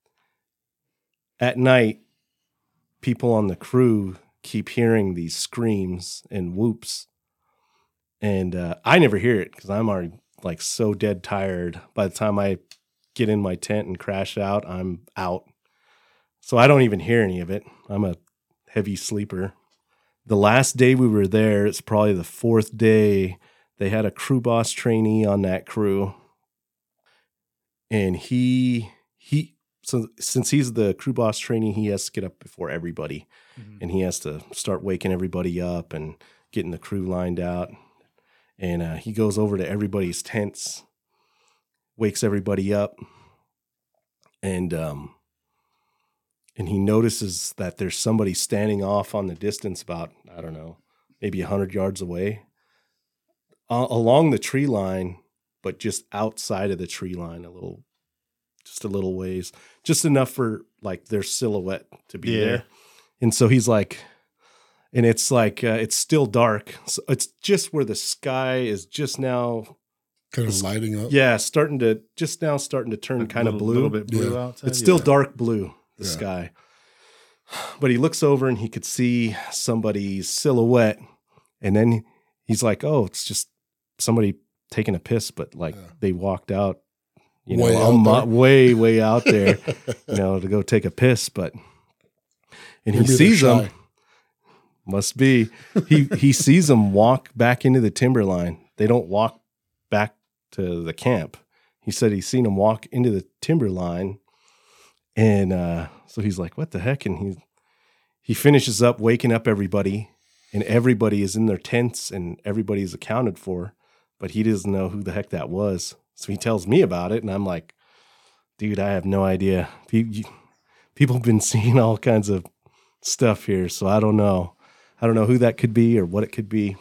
at night, people on the crew keep hearing these screams and whoops. And I never hear it because I'm already like so dead tired. By the time I get in my tent and crash out, I'm out. So I don't even hear any of it. I'm a heavy sleeper. The last day we were there, it's probably the 4th day, they had a crew boss trainee on that crew. And so since he's the crew boss trainee, he has to get up before everybody. Mm-hmm. And he has to start waking everybody up and getting the crew lined out. And he goes over to everybody's tents, wakes everybody up, and he notices that there's somebody standing off on the distance about, I don't know, maybe 100 yards away, along the tree line, but just outside of the tree line just a little ways, just enough for like their silhouette to be there. And so he's like, and it's like, it's still dark. So it's just where the sky is just now kind of lighting up. Yeah. Starting to turn like kind of blue. A little bit blue outside. It's still dark blue, the sky. But he looks over and he could see somebody's silhouette. And then he's like, oh, it's just somebody taking a piss. But like they walked out, way out there, to go take a piss. But, and he sees them. Must be. He sees them walk back into the timberline. They don't walk back to the camp. He said he's seen them walk into the timberline. And so he's like, what the heck? And he finishes up waking up everybody, and everybody is in their tents and everybody is accounted for, but he doesn't know who the heck that was. So he tells me about it, and I'm like, dude, I have no idea. People have been seeing all kinds of stuff here, so I don't know. I don't know who that could be or what it could be.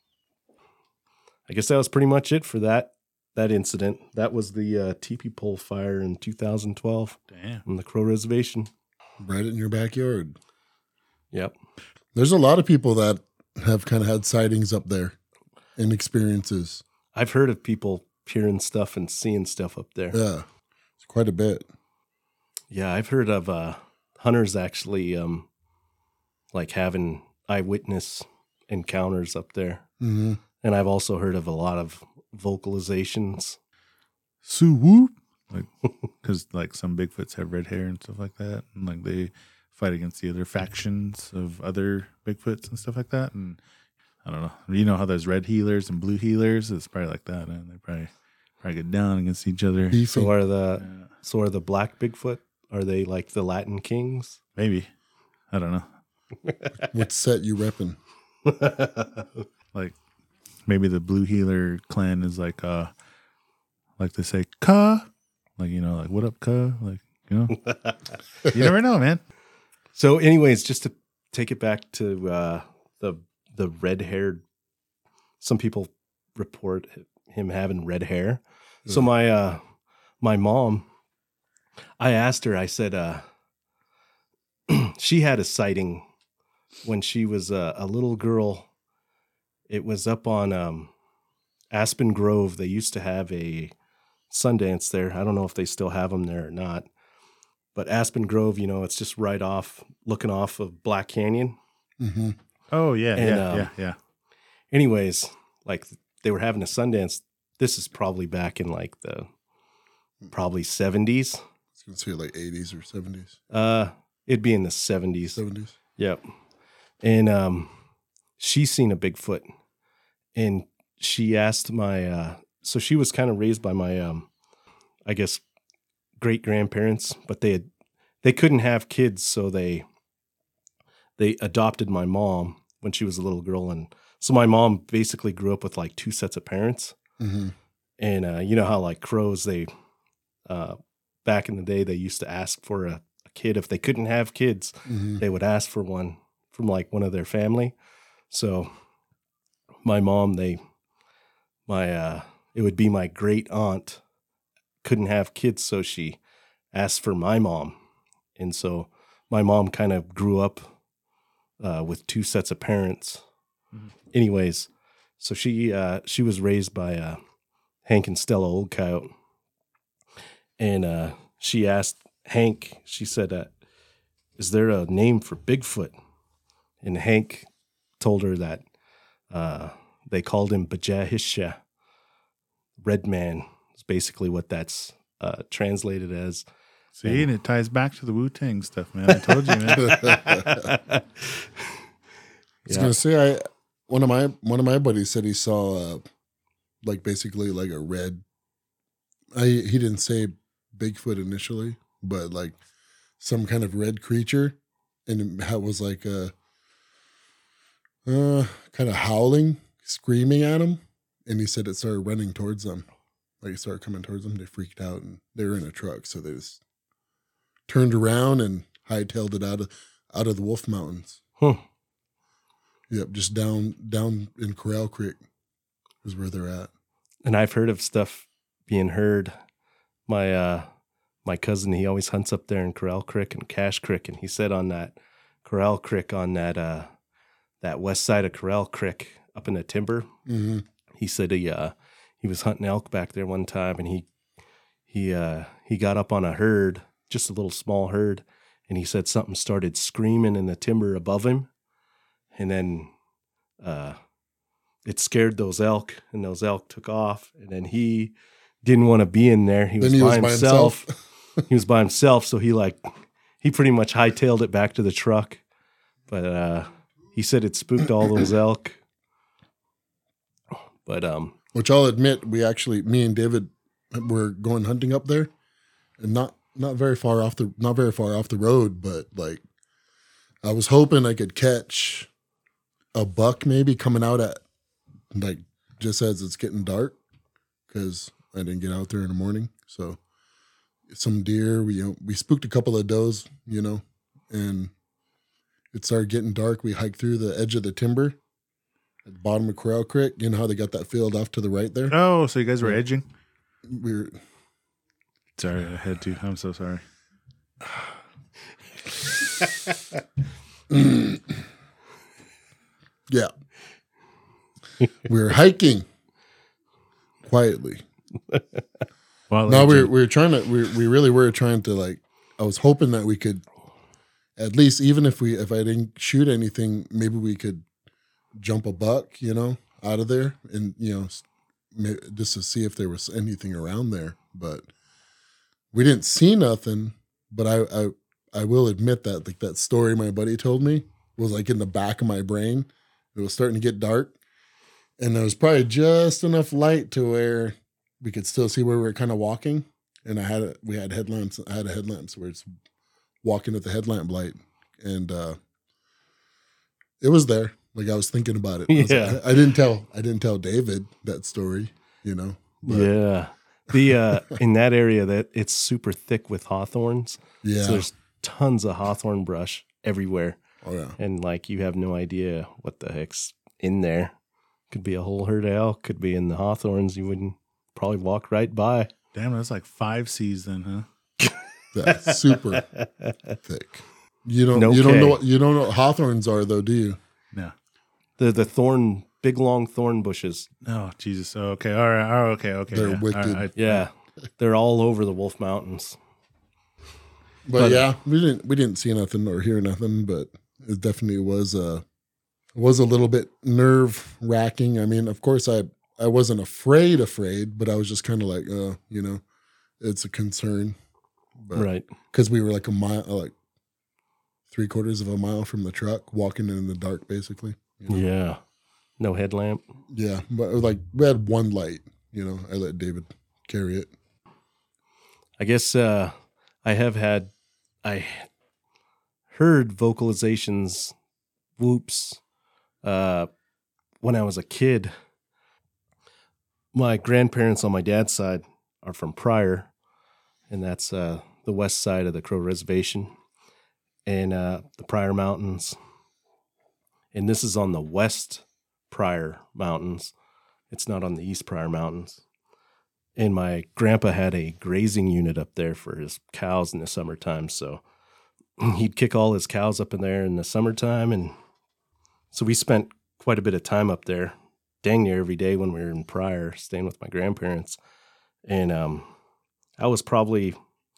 I guess that was pretty much it for that incident. That was the teepee pole fire in 2012. Damn. On the Crow Reservation. Right in your backyard. Yep. There's a lot of people that have kind of had sightings up there and experiences. I've heard of people hearing stuff and seeing stuff up there. Yeah. It's quite a bit. Yeah, I've heard of hunters actually like having eyewitness encounters up there. Mm-hmm. And I've also heard of a lot of vocalizations. Sue whoop. Like, because like some Bigfoots have red hair and stuff like that. And like they fight against the other factions of other Bigfoots and stuff like that. And I don't know. You know how there's red healers and blue healers? It's probably like that. And they probably get down against each other. So are the black Bigfoot? Are they like the Latin kings? Maybe. I don't know. What set you repping? Like maybe the blue healer clan is like they say "ka," like like what up, "ka," like you never know, man. So, anyways, just to take it back to the red haired. Some people report him having red hair. Mm. So my mom, I asked her. I said she had a sighting when she was a little girl. It was up on Aspen Grove. They used to have a Sundance there. I don't know if they still have them there or not. But Aspen Grove, it's just right off, looking off of Black Canyon. Mm-hmm. Oh, yeah, yeah. Anyways, like they were having a Sundance. This is probably back in like the probably 70s. I was going to say like 80s or 70s. It'd be in the 70s. 70s. Yep. And she's seen a Bigfoot. And she asked so she was kind of raised by my, I guess, great-grandparents, but they couldn't have kids, so they adopted my mom when she was a little girl. And so my mom basically grew up with like two sets of parents. Mm-hmm. And you know how like crows, they back in the day, they used to ask for a kid. If they couldn't have kids, mm-hmm. they would ask for one from like one of their family. So my mom, it would be my great aunt couldn't have kids, so she asked for my mom. And so my mom kind of grew up with two sets of parents. Mm-hmm. Anyways, so she was raised by Hank and Stella Old Coyote. And she asked Hank, she said, is there a name for Bigfoot? And Hank told her that they called him Bajahisha, Red Man. Is basically what that's translated as. See, and it ties back to the Wu-Tang stuff, man. I told you, man. I was gonna say, one of my buddies said he saw like basically like a red. He didn't say Bigfoot initially, but like some kind of red creature, and it was like a kind of howling, screaming at him, and he said it started running towards them. Like it started coming towards them. They freaked out, and they were in a truck, so they just turned around and hightailed it out of the Wolf Mountains. Huh. Yep, just down in Corral Creek is where they're at. And I've heard of stuff being heard. My cousin, he always hunts up there in Corral Creek and Cache Creek, and he said on that Corral Creek, on that west side of Corral Creek, up in the timber, mm-hmm. He said he was hunting elk back there one time, and he got up on a herd, just a little small herd, and he said something started screaming in the timber above him, and then it scared those elk, and those elk took off, and then he didn't want to be in there. He was by himself. He was by himself, so he pretty much hightailed it back to the truck, but he said it spooked all those elk. But which I'll admit, me and David were going hunting up there, and not very far off the road, but like I was hoping I could catch a buck maybe coming out at like just as it's getting dark, because I didn't get out there in the morning. So some deer, we spooked a couple of does, and it started getting dark. We hiked through the edge of the timber at the bottom of Corral Creek. You know how they got that field off to the right there? Oh, so you guys were edging? Sorry, I had to. I'm so sorry. Yeah. We were hiking quietly. No, we really were trying to, like, I was hoping that we could at least, even if I didn't shoot anything, maybe we could jump a buck, out of there, and just to see if there was anything around there. But we didn't see nothing. But I will admit that like that story my buddy told me was like in the back of my brain. It was starting to get dark, and there was probably just enough light to where we could still see where we were kind of walking. And we had headlamps. I had a headlamp, so we're just walking with the headlamp light, and it was there. Like I was thinking about it. I didn't tell David that story, but. Yeah. The in that area that it's super thick with hawthorns. Yeah. So there's tons of hawthorn brush everywhere. Oh yeah. And like you have no idea what the heck's in there. Could be a whole herd of elk, could be in the hawthorns. You wouldn't probably walk right by. Damn, that's like 5 C's then, huh? That's super thick. You don't know what hawthorns are though, do you? No. The big long thorn bushes. Oh, Jesus. Okay. All right. Oh, okay. They're yeah. wicked. All right. Yeah. They're all over the Wolf Mountains. But yeah, we didn't see nothing or hear nothing, but it definitely was a little bit nerve wracking. I mean, of course I wasn't afraid, but I was just kind of like, it's a concern. But, Right. Because we were like a mile, like 3/4 of a mile from the truck, walking in the dark, basically. Yeah. No headlamp. Yeah, but like we had one light. I let David carry it. I guess I heard vocalizations, whoops, when I was a kid. My grandparents on my dad's side are from Pryor, and that's the west side of the Crow Reservation, and the Pryor Mountains. And this is on the West Pryor Mountains. It's not on the East Pryor Mountains. And my grandpa had a grazing unit up there for his cows in the summertime. So he'd kick all his cows up in there in the summertime. And so we spent quite a bit of time up there, dang near every day when we were in Pryor, staying with my grandparents. And I was probably,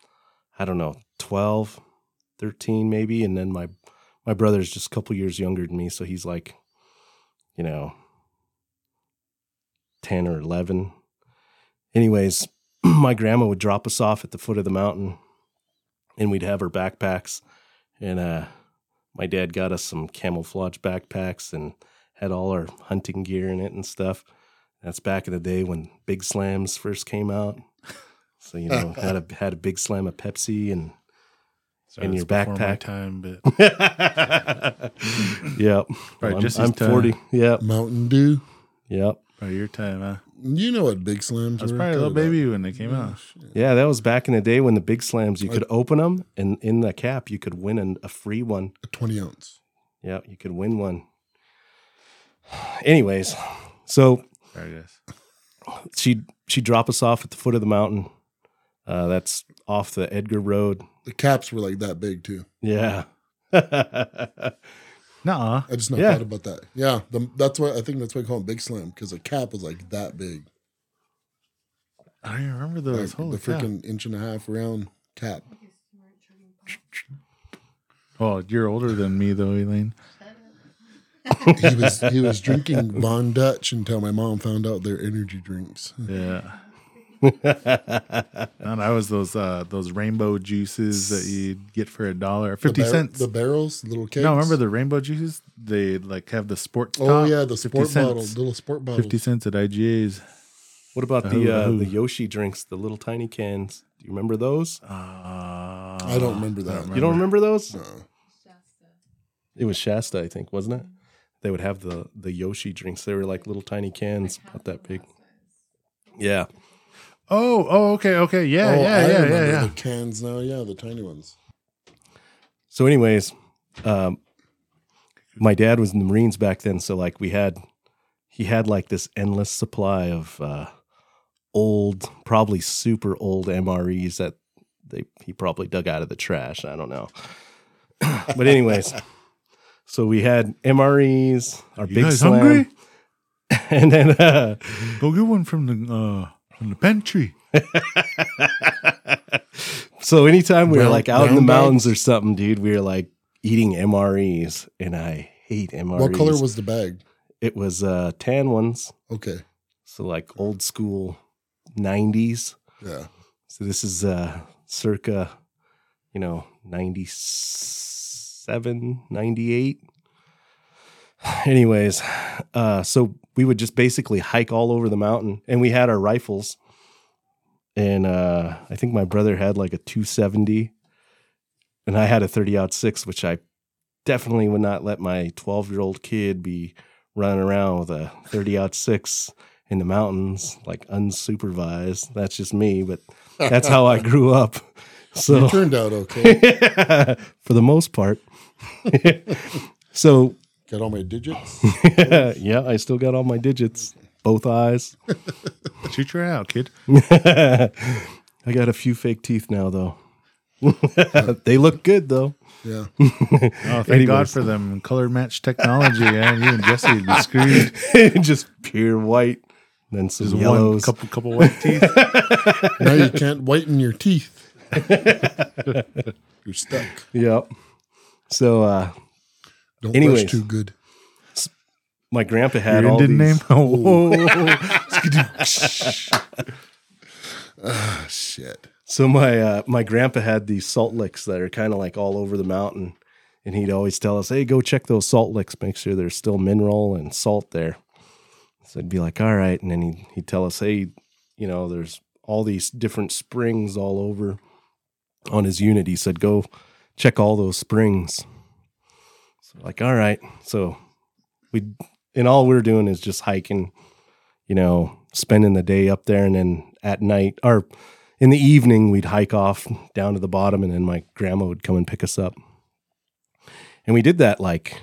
12, 13 maybe. And then my brother's just a couple years younger than me. So he's like, 10 or 11. Anyways, my grandma would drop us off at the foot of the mountain, and we'd have our backpacks. And my dad got us some camouflage backpacks and had all our hunting gear in it and stuff. That's back in the day when Big Slams first came out. So had a big slam of Pepsi and in your backpack. Time, but Yep. Right, well, just I'm 40. Yep. Mountain Dew. Yep. by your time, huh? You know what Big Slams I was were? probably a little baby when they came out. Yeah, that was back in the day when the Big Slams, you could open them, and in the cap, you could win a free one. A 20 ounce. Yeah, you could win one. Anyways, so There it is. she'd drop us off at the foot of the mountain. That's off the Edgar Road. The caps were like that big too. Yeah. Nuh-uh. I just not Yeah. thought about that. Yeah, that's why I think that's why I call it Big Slam, because the cap was like that big. I don't even remember Like those. Holy the cow. freaking inch and a half round cap. Oh, you're older than me though, Elaine. He was drinking Von Dutch until my mom found out they're energy drinks. Yeah. And I was those rainbow juices that you'd get for $1, 50 cents. The barrels, little kegs. No, remember the rainbow juices? They like have the sports. Oh top, yeah, the 50 sport cents. bottle, little sport bottle. 50 cents at IGA's. What about Oh. the Yoshi drinks, the little tiny cans? Do you remember those? I don't remember that. You don't remember those? No. It was Shasta, I think, wasn't it? They would have the Yoshi drinks. They were like little tiny cans, about that big. Yeah. Oh, okay. Yeah, Oh, I remember yeah. the cans now. Yeah, the tiny ones. So, anyways, my dad was in the Marines back then, so like he had like this endless supply of old, probably super old MREs that he probably dug out of the trash. I don't know, but anyways, so we had MREs, our You Big guys Slam, hungry? and then Go get one from the pantry. so anytime we were like out in the brown mountains bags? or something, dude, we were like eating MREs, and I hate MREs. What color was the bag? It was tan ones. Okay. So like old school 90s. Yeah. So this is circa, 97, 98. Anyways, so we would just basically hike all over the mountain, and we had our rifles. And I think my brother had like a 270, and I had a 30-06, which I definitely would not let my 12-year-old kid be running around with a 30-06 in the mountains, like unsupervised. That's just me, but that's how I grew up. So You turned out okay. for the most part. So Got all my digits. yeah, I still got all my digits, both eyes. Shoot your eye out, kid. I got a few fake teeth now, though. They look good, though. Yeah. Oh, thank Anyways. God for them color match technology. Man. You and Jesse would be screwed. Just pure white, then some Just yellows. one couple white teeth. Now you can't whiten your teeth. You're stuck. Yep. So Don't Anyways. brush too good. my grandpa had Your all Indian these. name? Oh, Ah, shit. So my grandpa had these salt licks that are kind of like all over the mountain, and he'd always tell us, "Hey, go check those salt licks. Make sure there's still mineral and salt there." So I'd be like, "All right," and then he'd tell us, "Hey, there's all these different springs all over on his unit." He said, "Go check all those springs." So like, all right. So all we're doing is just hiking, spending the day up there, and then at night or in the evening, we'd hike off down to the bottom, and then my grandma would come and pick us up. And we did that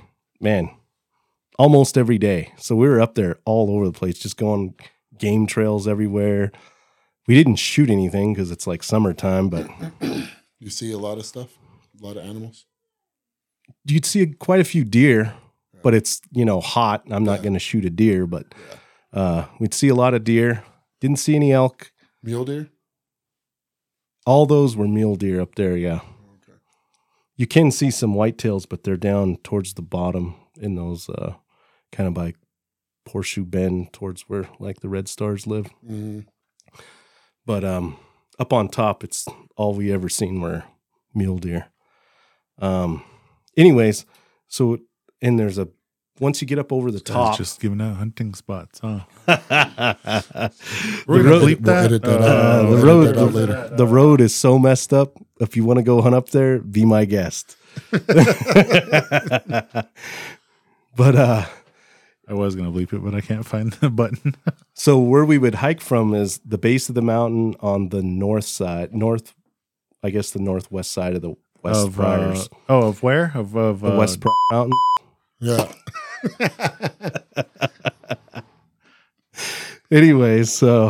almost every day. So we were up there all over the place, just going game trails everywhere. We didn't shoot anything because it's like summertime, but You see a lot of stuff? A lot of animals? you'd see quite a few deer, but it's, hot. I'm not going to shoot a deer, but we'd see a lot of deer. Didn't see any elk. Mule deer? All those were mule deer up there, yeah. Okay. You can see some whitetails, but they're down towards the bottom in those kind of by Horseshoe Bend towards where like the Red Stars live. Mm-hmm. But up on top, it's all we ever seen were mule deer. Anyways, so and there's once you get up over the top, just giving out hunting spots, huh? We're gonna bleep We'll that. edit that out. the We'll road, edit that out later. the road is so messed up. If you want to go hunt up there, be my guest. But I was gonna bleep it, but I can't find the button. so where we would hike from is the base of the mountain on the I guess the northwest side of the West Friars. Of where? Of The West Friar Mountain. Yeah. Anyways, so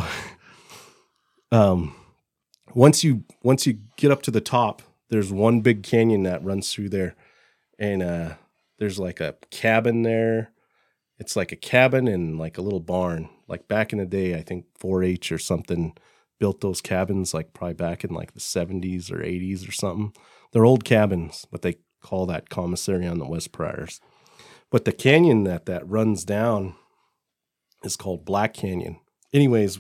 once you get up to the top, there's one big canyon that runs through there, and there's like a cabin there. It's like a cabin and like a little barn. Like back in the day, I think 4-H or something built those cabins like probably back in like the 70s or 80s or something. They're old cabins, but they call that commissary on the West Friars. But the canyon that runs down is called Black Canyon. Anyways,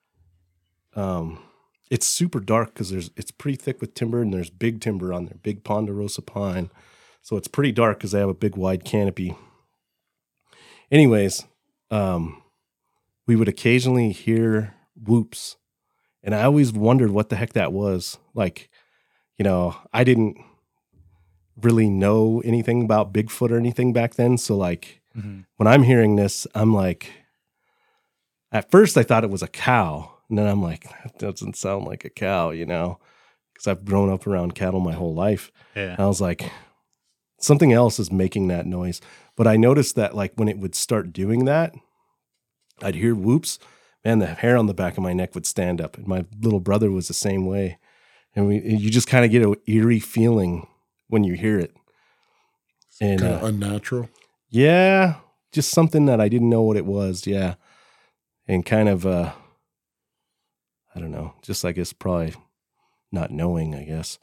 it's super dark because it's pretty thick with timber, and there's big timber on there, big ponderosa pine. So it's pretty dark because they have a big wide canopy. Anyways, we would occasionally hear whoops, and I always wondered what the heck that was. Like, I didn't really know anything about Bigfoot or anything back then. So like when I'm hearing this, I'm like, at first I thought it was a cow. And then I'm like, that doesn't sound like a cow, because I've grown up around cattle my whole life. Yeah. And I was like, something else is making that noise. But I noticed that like when it would start doing that, I'd hear whoops, man, the hair on the back of my neck would stand up. And my little brother was the same way. And you just kind of get an eerie feeling when you hear it. And Kind of unnatural. yeah, just something that I didn't know what it was. Yeah. And kind of, I don't know, just I guess probably not knowing, I guess.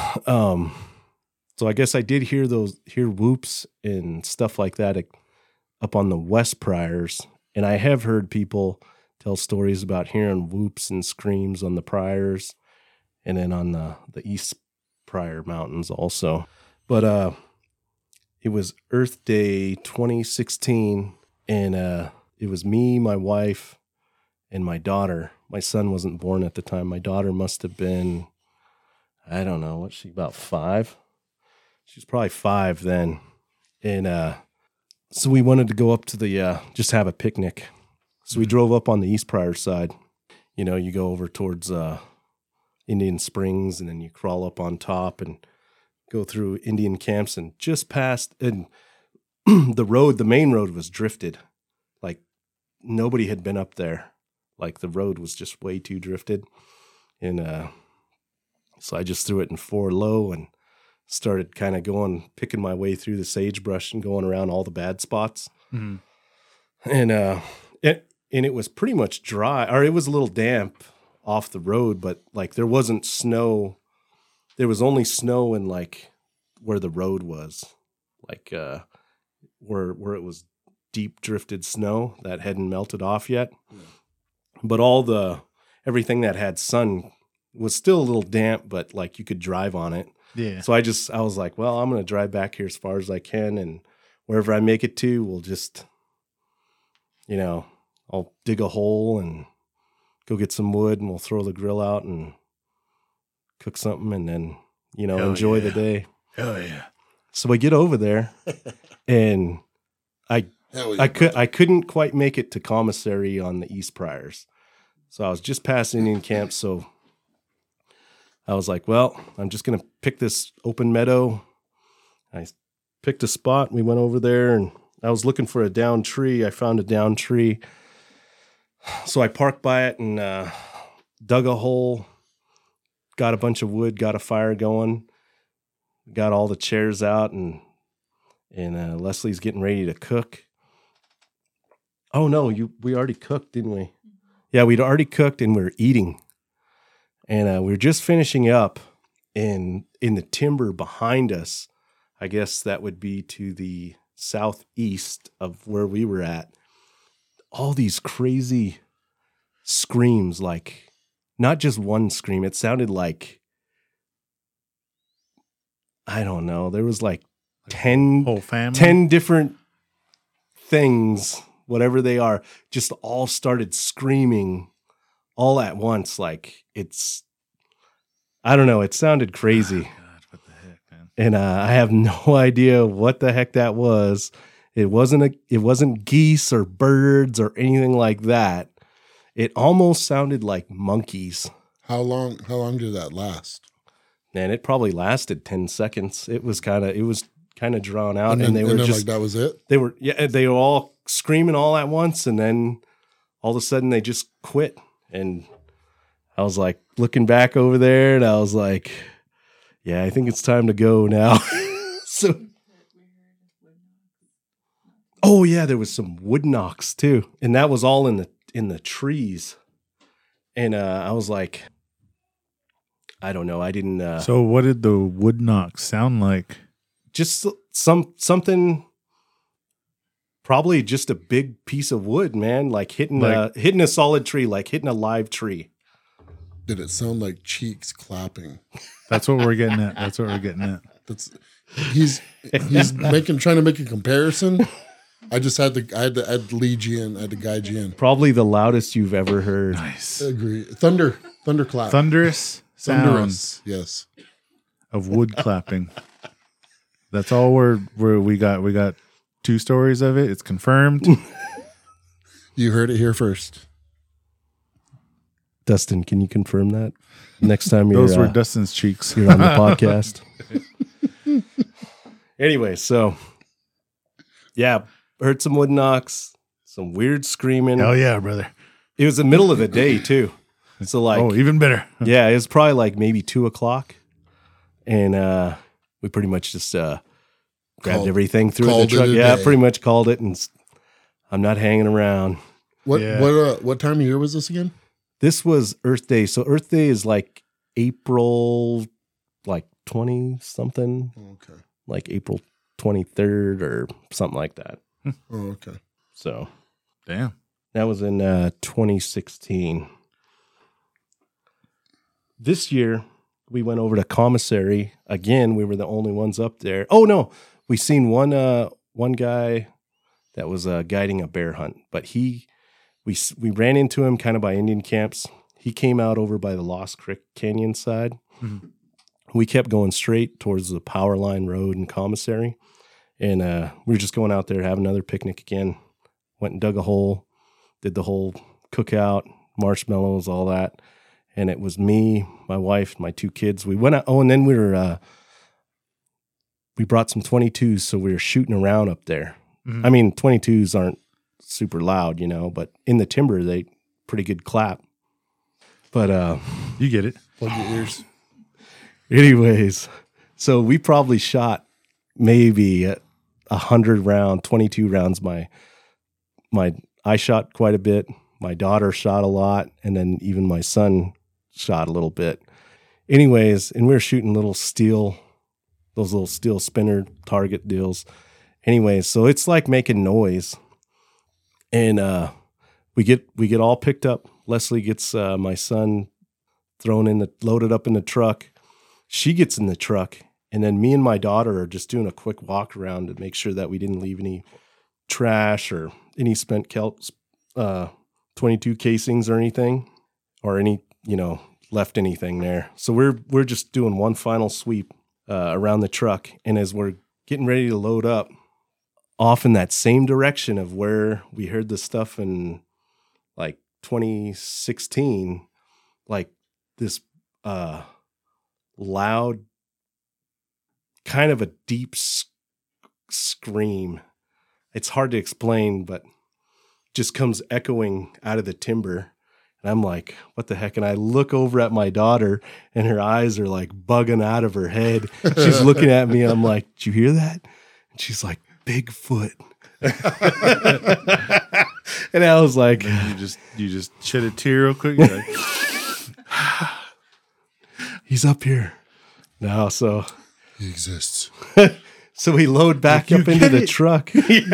So I guess I did hear whoops and stuff like that up on the West Priors, and I have heard people tell stories about hearing whoops and screams on the Priors, and then on the East Prior Mountains also. But it was Earth Day 2016, and it was me, my wife, and my daughter. My son wasn't born at the time. My daughter must have been, I don't know, what's she, about 5? She was probably 5 then. And so we wanted to go up to the, just have a picnic. So we drove up on the East Prior side. You know, you go over towards Indian Springs, and then you crawl up on top and go through Indian camps, and just past, and the main road was drifted. Like nobody had been up there. Like the road was just way too drifted. And so I just threw it in 4 low and started kind of picking my way through the sagebrush and going around all the bad spots. Mm-hmm. And it was pretty much dry, or it was a little damp off the road, but like there wasn't snow. There was only snow in like where the road was, like where it was deep drifted snow that hadn't melted off yet. Yeah. But everything that had sun was still a little damp, but like you could drive on it. Yeah. So I was like, well, I'm going to drive back here as far as I can, and wherever I make it to, we'll just, I'll dig a hole and go get some wood, and we'll throw the grill out and cook something, and then, enjoy the day. Hell yeah. So we get over there, and I couldn't quite make it to commissary on the East Priors. So I was just past Indian camp. So I was like, well, I'm just going to pick this open meadow. I picked a spot. We went over there, and I was looking for a downed tree. I found a downed tree. So I parked by it and dug a hole, got a bunch of wood, got a fire going, got all the chairs out, and Leslie's getting ready to cook. Oh no, we already cooked, didn't we? Yeah, we'd already cooked, and we were eating. And we were just finishing up, in the timber behind us. I guess that would be to the southeast of where we were at. All these crazy screams, like not just one scream. It sounded like, I don't know. There was like 10 whole family, 10 different things, whatever they are, just all started screaming all at once. Like I don't know. It sounded crazy. Oh, God, what the heck, man? And I have no idea what the heck that was. It wasn't geese or birds or anything like that. It almost sounded like monkeys. How long did that last? And it probably lasted 10 seconds. It was kind of drawn out, and they were just like that was it. They were all screaming all at once, and then all of a sudden they just quit. And I was like looking back over there, and I was like, yeah, I think it's time to go now. So, oh yeah, there was some wood knocks too, and that was all in the trees. And I was like, I don't know, I didn't. So what did the wood knocks sound like? Just something. Probably just a big piece of wood, man, like hitting a solid tree, like hitting a live tree. Did it sound like cheeks clapping? That's what we're getting at. He's trying to make a comparison. I had to lead you in. I had to guide you in. Probably the loudest you've ever heard. Nice. I agree. Thunderclap. Thunderous sounds. Yes. Of wood clapping. That's all we got. We got 2 stories of it. It's confirmed. You heard it here first. Dustin, can you confirm that next time Those were Dustin's cheeks. You're on the podcast. Anyway, so yeah, heard some wood knocks, some weird screaming. Hell yeah, brother. It was the middle of the day too. So like, even better. Yeah, it was probably like maybe 2:00, and we pretty much just grabbed everything, threw it in the truck. Yeah, pretty much called it, and I'm not hanging around. What time of year was this again? This was Earth Day. So Earth Day is like April, like 20 something. Okay. Like April 23rd or something like that. Oh, okay. So Damn. that was in 2016. This year, we went over to Commissary. Again, we were the only ones up there. Oh, no. We seen one guy that was guiding a bear hunt. But we ran into him kind of by Indian camps. He came out over by the Lost Creek Canyon side. Mhm. We kept going straight towards the Power Line Road and Commissary. And we were just going out there, having another picnic again. Went and dug a hole, did the whole cookout, marshmallows, all that. And it was me, my wife, my 2 kids. We went out. Oh, and then we brought some 22s, so we were shooting around up there. Mhm. I mean, 22s aren't super loud, but in the timber, they pretty good clap. But You get it. Plug your ears. anyways, so we probably shot maybe 100 round, 22 rounds. I shot quite a bit. My daughter shot a lot, and then even my son shot a little bit. Anyways, and we were shooting those little steel spinner target deals. Anyways, so it's like making noise, and we get all picked up. Leslie gets my son loaded up in the truck. She gets in the truck, and then me and my daughter are just doing a quick walk around to make sure that we didn't leave any trash or any spent 22 casings or anything, or any, left anything there. So we're just doing one final sweep around the truck. And as we're getting ready to load up, off in that same direction of where we heard the stuff in like 2016, like this loud, kind of a deep scream. It's hard to explain, but just comes echoing out of the timber. And I'm like, what the heck? And I look over at my daughter, and her eyes are like bugging out of her head. She's looking at me, and I'm like, did you hear that? And she's like, Bigfoot. And I was like, You just shed a tear real quick. You're like, he's up here. No, so He exists. so we load back up into the truck.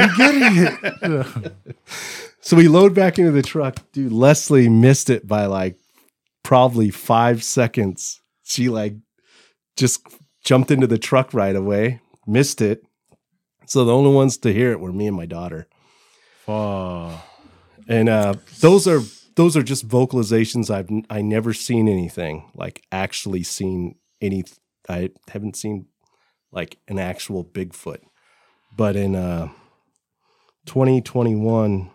So we load back into the truck. Dude, Leslie missed it by like probably 5 seconds. She like just jumped into the truck right away, missed it. So the only ones to hear it were me and my daughter. oh, And those are just vocalizations. I never seen anything like actually seen any. I haven't seen like an actual Bigfoot. But in 2022,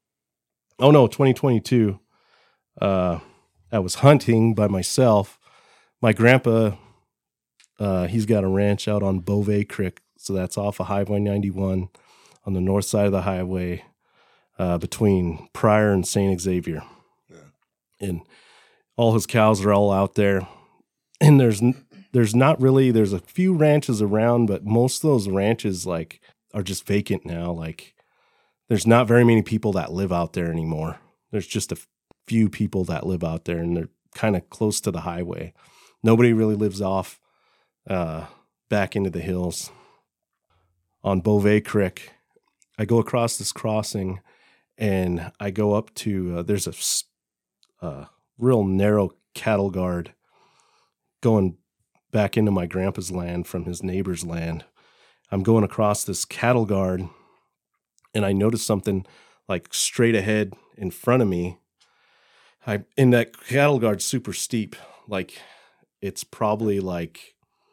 I was hunting by myself. My grandpa, he's got a ranch out on Beauvais Creek. So that's off of Highway 91 on the north side of the highway between Pryor and St. Xavier. Yeah. And all his cows are all out there. And there's not really, there's a few ranches around, but most of those ranches like are just vacant now. Like there's not very many people that live out there anymore. There's just a few people that live out there, and they're kind of close to the highway. Nobody really lives off back into the hills. On Beauvais Creek, I go across this crossing, and I go up to, there's a real narrow cattle guard going back into my grandpa's land from his neighbor's land. I'm going across this cattle guard, and I notice something like straight ahead in front of me. In that cattle guard's super steep. Like it's probably like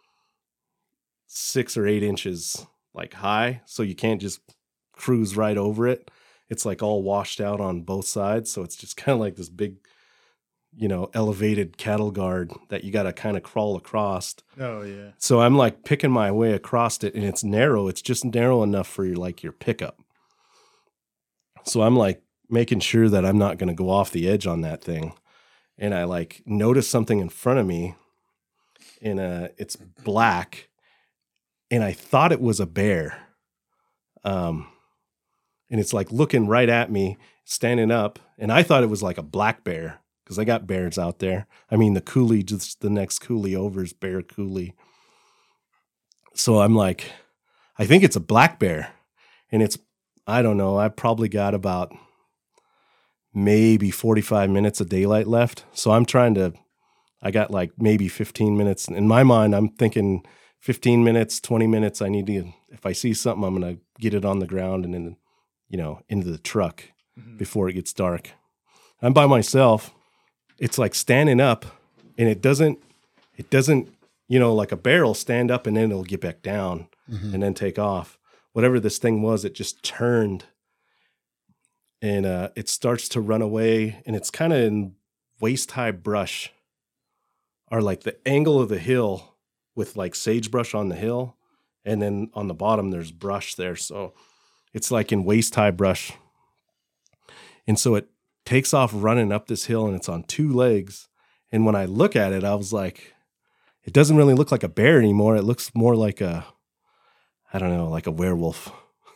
6 or 8 inches like high. So you can't just cruise right over it. It's like all washed out on both sides. So it's just kind of like this big, elevated cattle guard that you got to kind of crawl across. oh yeah. So I'm like picking my way across it, and it's narrow. It's just narrow enough for your pickup. So I'm like making sure that I'm not going to go off the edge on that thing. And I like notice something in front of me, and it's black, and I thought it was a bear. And it's like looking right at me, standing up, and I thought it was like a black bear, because I got bears out there. I mean, the coulee, just the next coulee over is Bear Coulee. So I'm like, I think it's a black bear, and it's I don't know. I probably got about maybe 45 minutes of daylight left. So I got like maybe 15 minutes. In my mind, I'm thinking 15 minutes, 20 minutes. If I see something, I'm going to get it on the ground and then, into the truck before it gets dark. I'm by myself. It's like standing up, and it doesn't, like a bear will stand up and then it'll get back down and then take off. Whatever this thing was, it just turned and it starts to run away, and it's kind of in waist-high brush, or like the angle of the hill with like sagebrush on the hill, and then on the bottom there's brush there. So it's like in waist-high brush. And so it takes off running up this hill, and it's on two legs. And when I look at it, I was like, it doesn't really look like a bear anymore. It looks more like like a werewolf.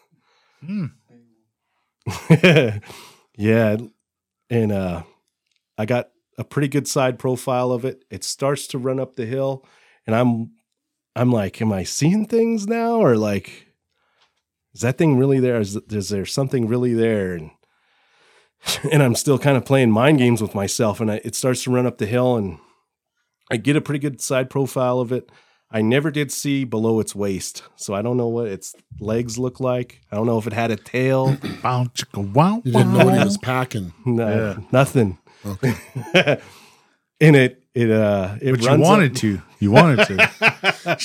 Yeah. And I got a pretty good side profile of it. It starts to run up the hill, and I'm like, am I seeing things now? Or like, is that thing really there? Is there something really there? And I'm still kind of playing mind games with myself, and it starts to run up the hill, and I get a pretty good side profile of it. I never did see below its waist, so I don't know what its legs look like. I don't know if it had a tail. You didn't know what he was packing. No, nothing. Okay. And it But runs you wanted to.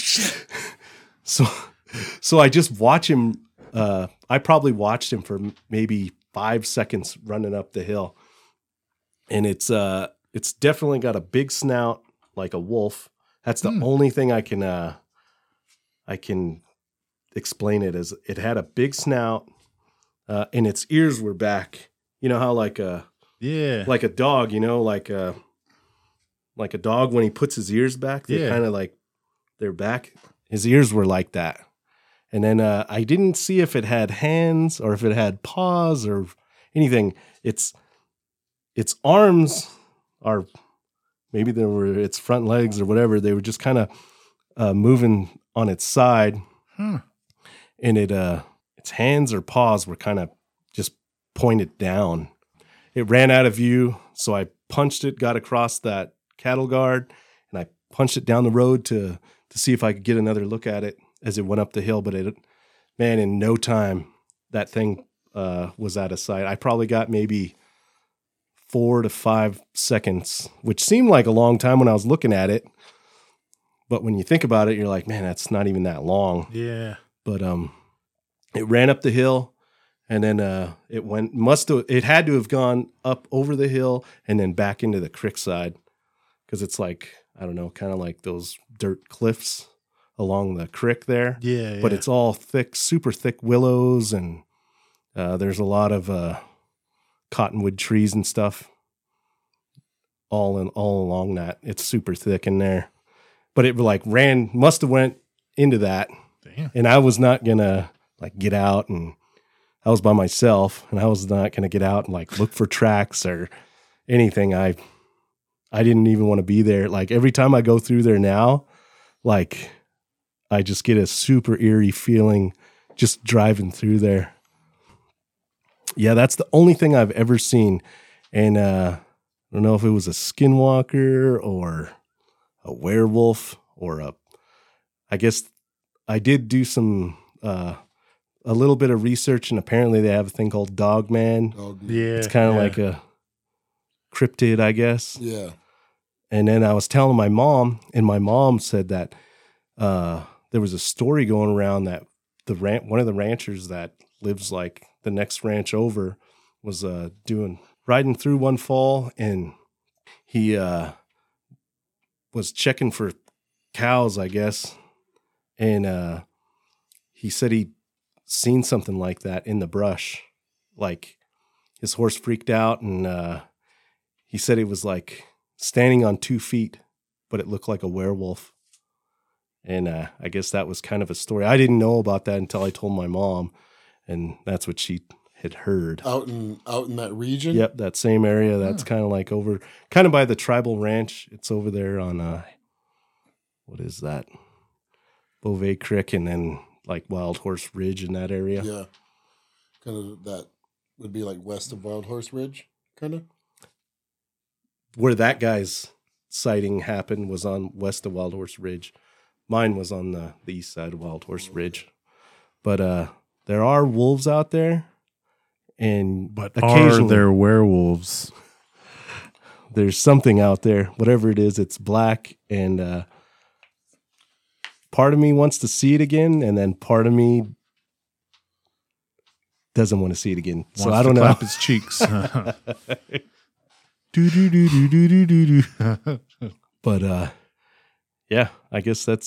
So I just watch him. I probably watched him for maybe 5 seconds running up the hill, and it's definitely got a big snout like a wolf. That's the only thing I can explain it as. It had a big snout, and its ears were back. You know how like a dog, like a dog when he puts his ears back, they're kind of like they're back. His ears were like that. And then I didn't see if it had hands or if it had paws or anything. Its arms are, maybe they were its front legs or whatever. They were just kind of moving on its side. And its hands or paws were kind of just pointed down. It ran out of view, so I punched it, got across that cattle guard, and I punched it down the road to see if I could get another look at it as it went up the hill. But in no time, that thing was out of sight. I probably got maybe 4 to 5 seconds, which seemed like a long time when I was looking at it. But when you think about it, you're like, man, that's not even that long. Yeah. But it ran up the hill, and then it had to have gone up over the hill and then back into the creek side, because it's like, I don't know, kind of like those dirt cliffs along the creek there. Yeah. But it's all thick, super thick willows, and there's a lot of cottonwood trees and stuff all along that. It's super thick in there. But it must have went into that. Damn. And I was not gonna get out, and I was by myself, and I was not gonna get out and look for tracks or anything. I didn't even want to be there. Like every time I go through there now, I just get a super eerie feeling just driving through there. Yeah, that's the only thing I've ever seen. And I don't know if it was a skinwalker or a werewolf or I guess I did do some, a little bit of research, and apparently they have a thing called Dogman. Yeah. It's kind of like a cryptid, I guess. Yeah. And then I was telling my mom, and my mom said that there was a story going around that one of the ranchers that lives the next ranch over was riding through one fall, and he was checking for cows, I guess, and he said he'd seen something like that in the brush. Like his horse freaked out, and he said it was standing on 2 feet, but it looked like a werewolf. And I guess that was kind of a story. I didn't know about that until I told my mom, and that's what she had heard. Out in that region? Yep, that same area. That's kind of over, kind of by the tribal ranch. It's over there on, what is that? Beauvais Creek, and then Wild Horse Ridge in that area. Yeah. kind of that would be like west of Wild Horse Ridge, kind of. Where that guy's sighting happened was on west of Wild Horse Ridge. Mine was on the east side of Wild Horse Ridge. But there are wolves out there, and But are there werewolves? There's something out there. Whatever it is, it's black, and part of me wants to see it again, and then part of me doesn't want to see it again. So Wants I don't to know. clap his cheeks. Do do do do do do do do. But yeah, I guess that's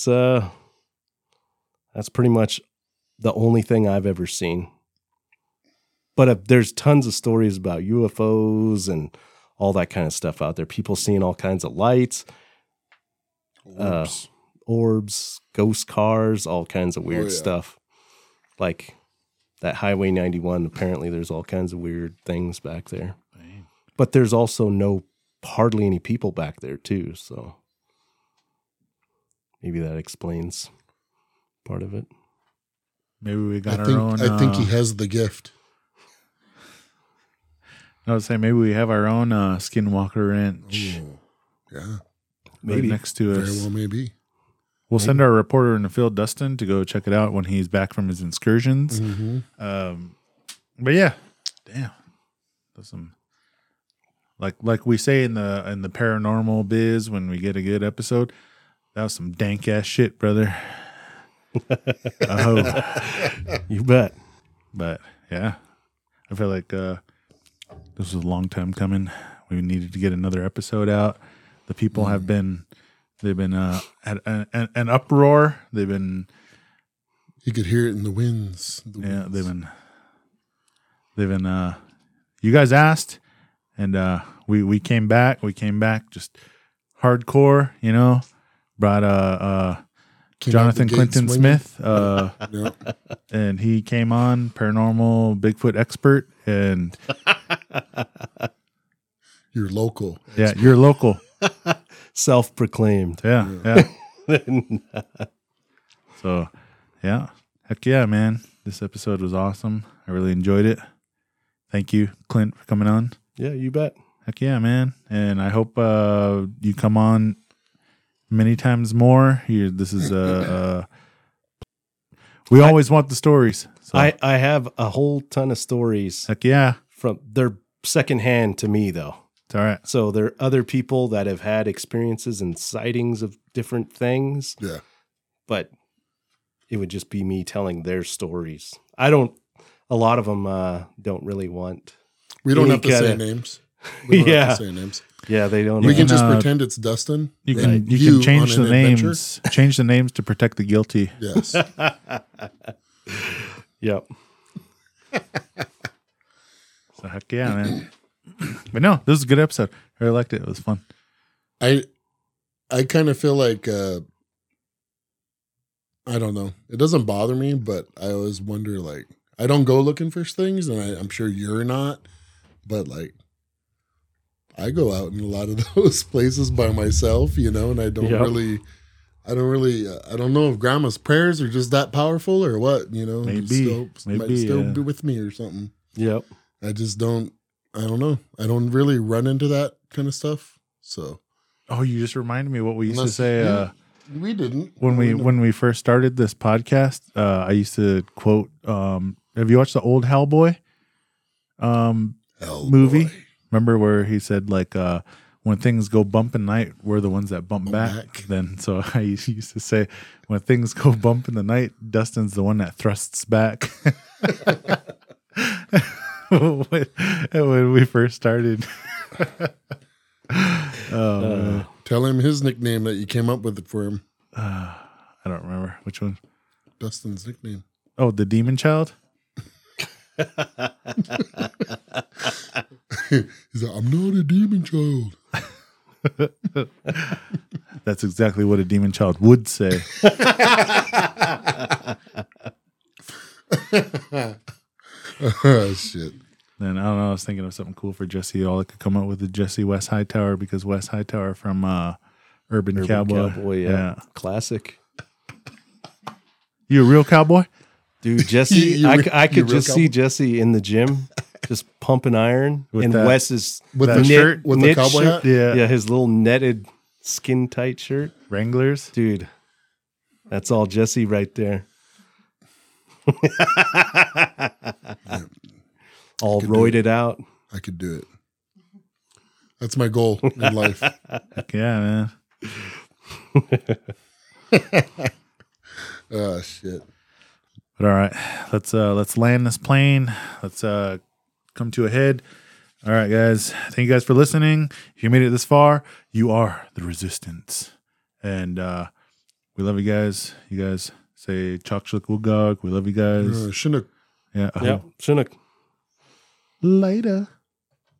pretty much the only thing I've ever seen. But there's tons of stories about UFOs and all that kind of stuff out there. People seeing all kinds of lights, orbs, ghost cars, all kinds of weird stuff. Like that Highway 91, apparently there's all kinds of weird things back there. But there's also hardly any people back there too, so maybe that explains part of it. Maybe we got I our own. think he has the gift. I would say maybe we have our own Skinwalker Ranch Ooh, yeah, Maybe. right next to very us. well, maybe. We'll send our reporter in the field, Dustin, to go check it out when he's back from his excursions. Mm-hmm. But yeah, damn, that's some like we say in the paranormal biz when we get a good episode. That was some dank ass shit, brother. You bet. But yeah, I feel like this was a long time coming. We needed to get another episode out. The people they've been at an uproar. They've been You could hear it in the winds. they've been you guys asked, and we came back. We came back just hardcore, you know. Brought Came out Jonathan the gate Clinton swinging. Smith, Yep. and he came on, paranormal Bigfoot expert, and You're local. yeah, you're local. Self-proclaimed. Yeah. So, yeah. Heck yeah, man. This episode was awesome. I really enjoyed it. Thank you, Clint, for coming on. Yeah, you bet. Heck yeah, man. And I hope you come on many times more. This is we always want the stories. So, I have a whole ton of stories heck yeah. from they're secondhand to me though. It's all right. So there are other people that have had experiences and sightings of different things, Yeah. but it would just be me telling their stories. A lot of them don't really want. We don't You have to say gotta- names. We don't have Yeah. to say names. Yeah, they don't. We can just Uh, pretend it's Dustin. You and can you can change on the an adventure. names. Change the names to protect the guilty. Yes. Yep. So heck yeah, man. But no, this was a good episode. I really liked it. It was fun. I kind of feel like I don't know. It doesn't bother me, but I always wonder, like, I don't go looking for things, and I'm sure you're not, but like I go out in a lot of those places by myself, you know, and I don't Yep. really I don't know if grandma's prayers are just that powerful or what, you know. Maybe. might Maybe, still yeah. be with me or something. Yep. I just don't know. I don't really run into that kind of stuff. So Oh, you just reminded me what we used to Unless- say yeah. we didn't when we first started this podcast. I used to quote. Have you watched the old Hellboy movie? Hellboy. Remember where he said like when things go bump in the night, we're the ones that bump back. back. Then so I used to say when things go bump in the night, Dustin's the one that thrusts back. when we first started. Man. Tell him his nickname that you came up with for him. I don't remember which one. Dustin's nickname. Oh, the Demon Child. He's like, I'm not a demon child. That's exactly what a demon child would say. Oh, shit. Then I don't know. I was thinking of something cool for Jesse. All I could come up with is Jesse West Hightower because West Hightower from Urban Cowboy. Yeah. Classic. You a real cowboy? Dude, Jesse, You I could real just see Jesse in the gym, just pumping iron, With and that- Wes is with That the shirt with the knit cowboy shirt. hat. Yeah. Yeah, his little netted skin tight shirt. Wranglers. Dude, that's all Jesse right there. All could do roided out. I could do it. That's my goal in life. Heck yeah, man. Oh shit. But all right, let's land this plane. Let's come to a head. All right, guys. Thank you guys for listening. If you made it this far, you are the resistance, and we love you guys. You guys say "Chok Wugog." We love you guys. Chinook. Yeah. Yeah, Chinook. Later.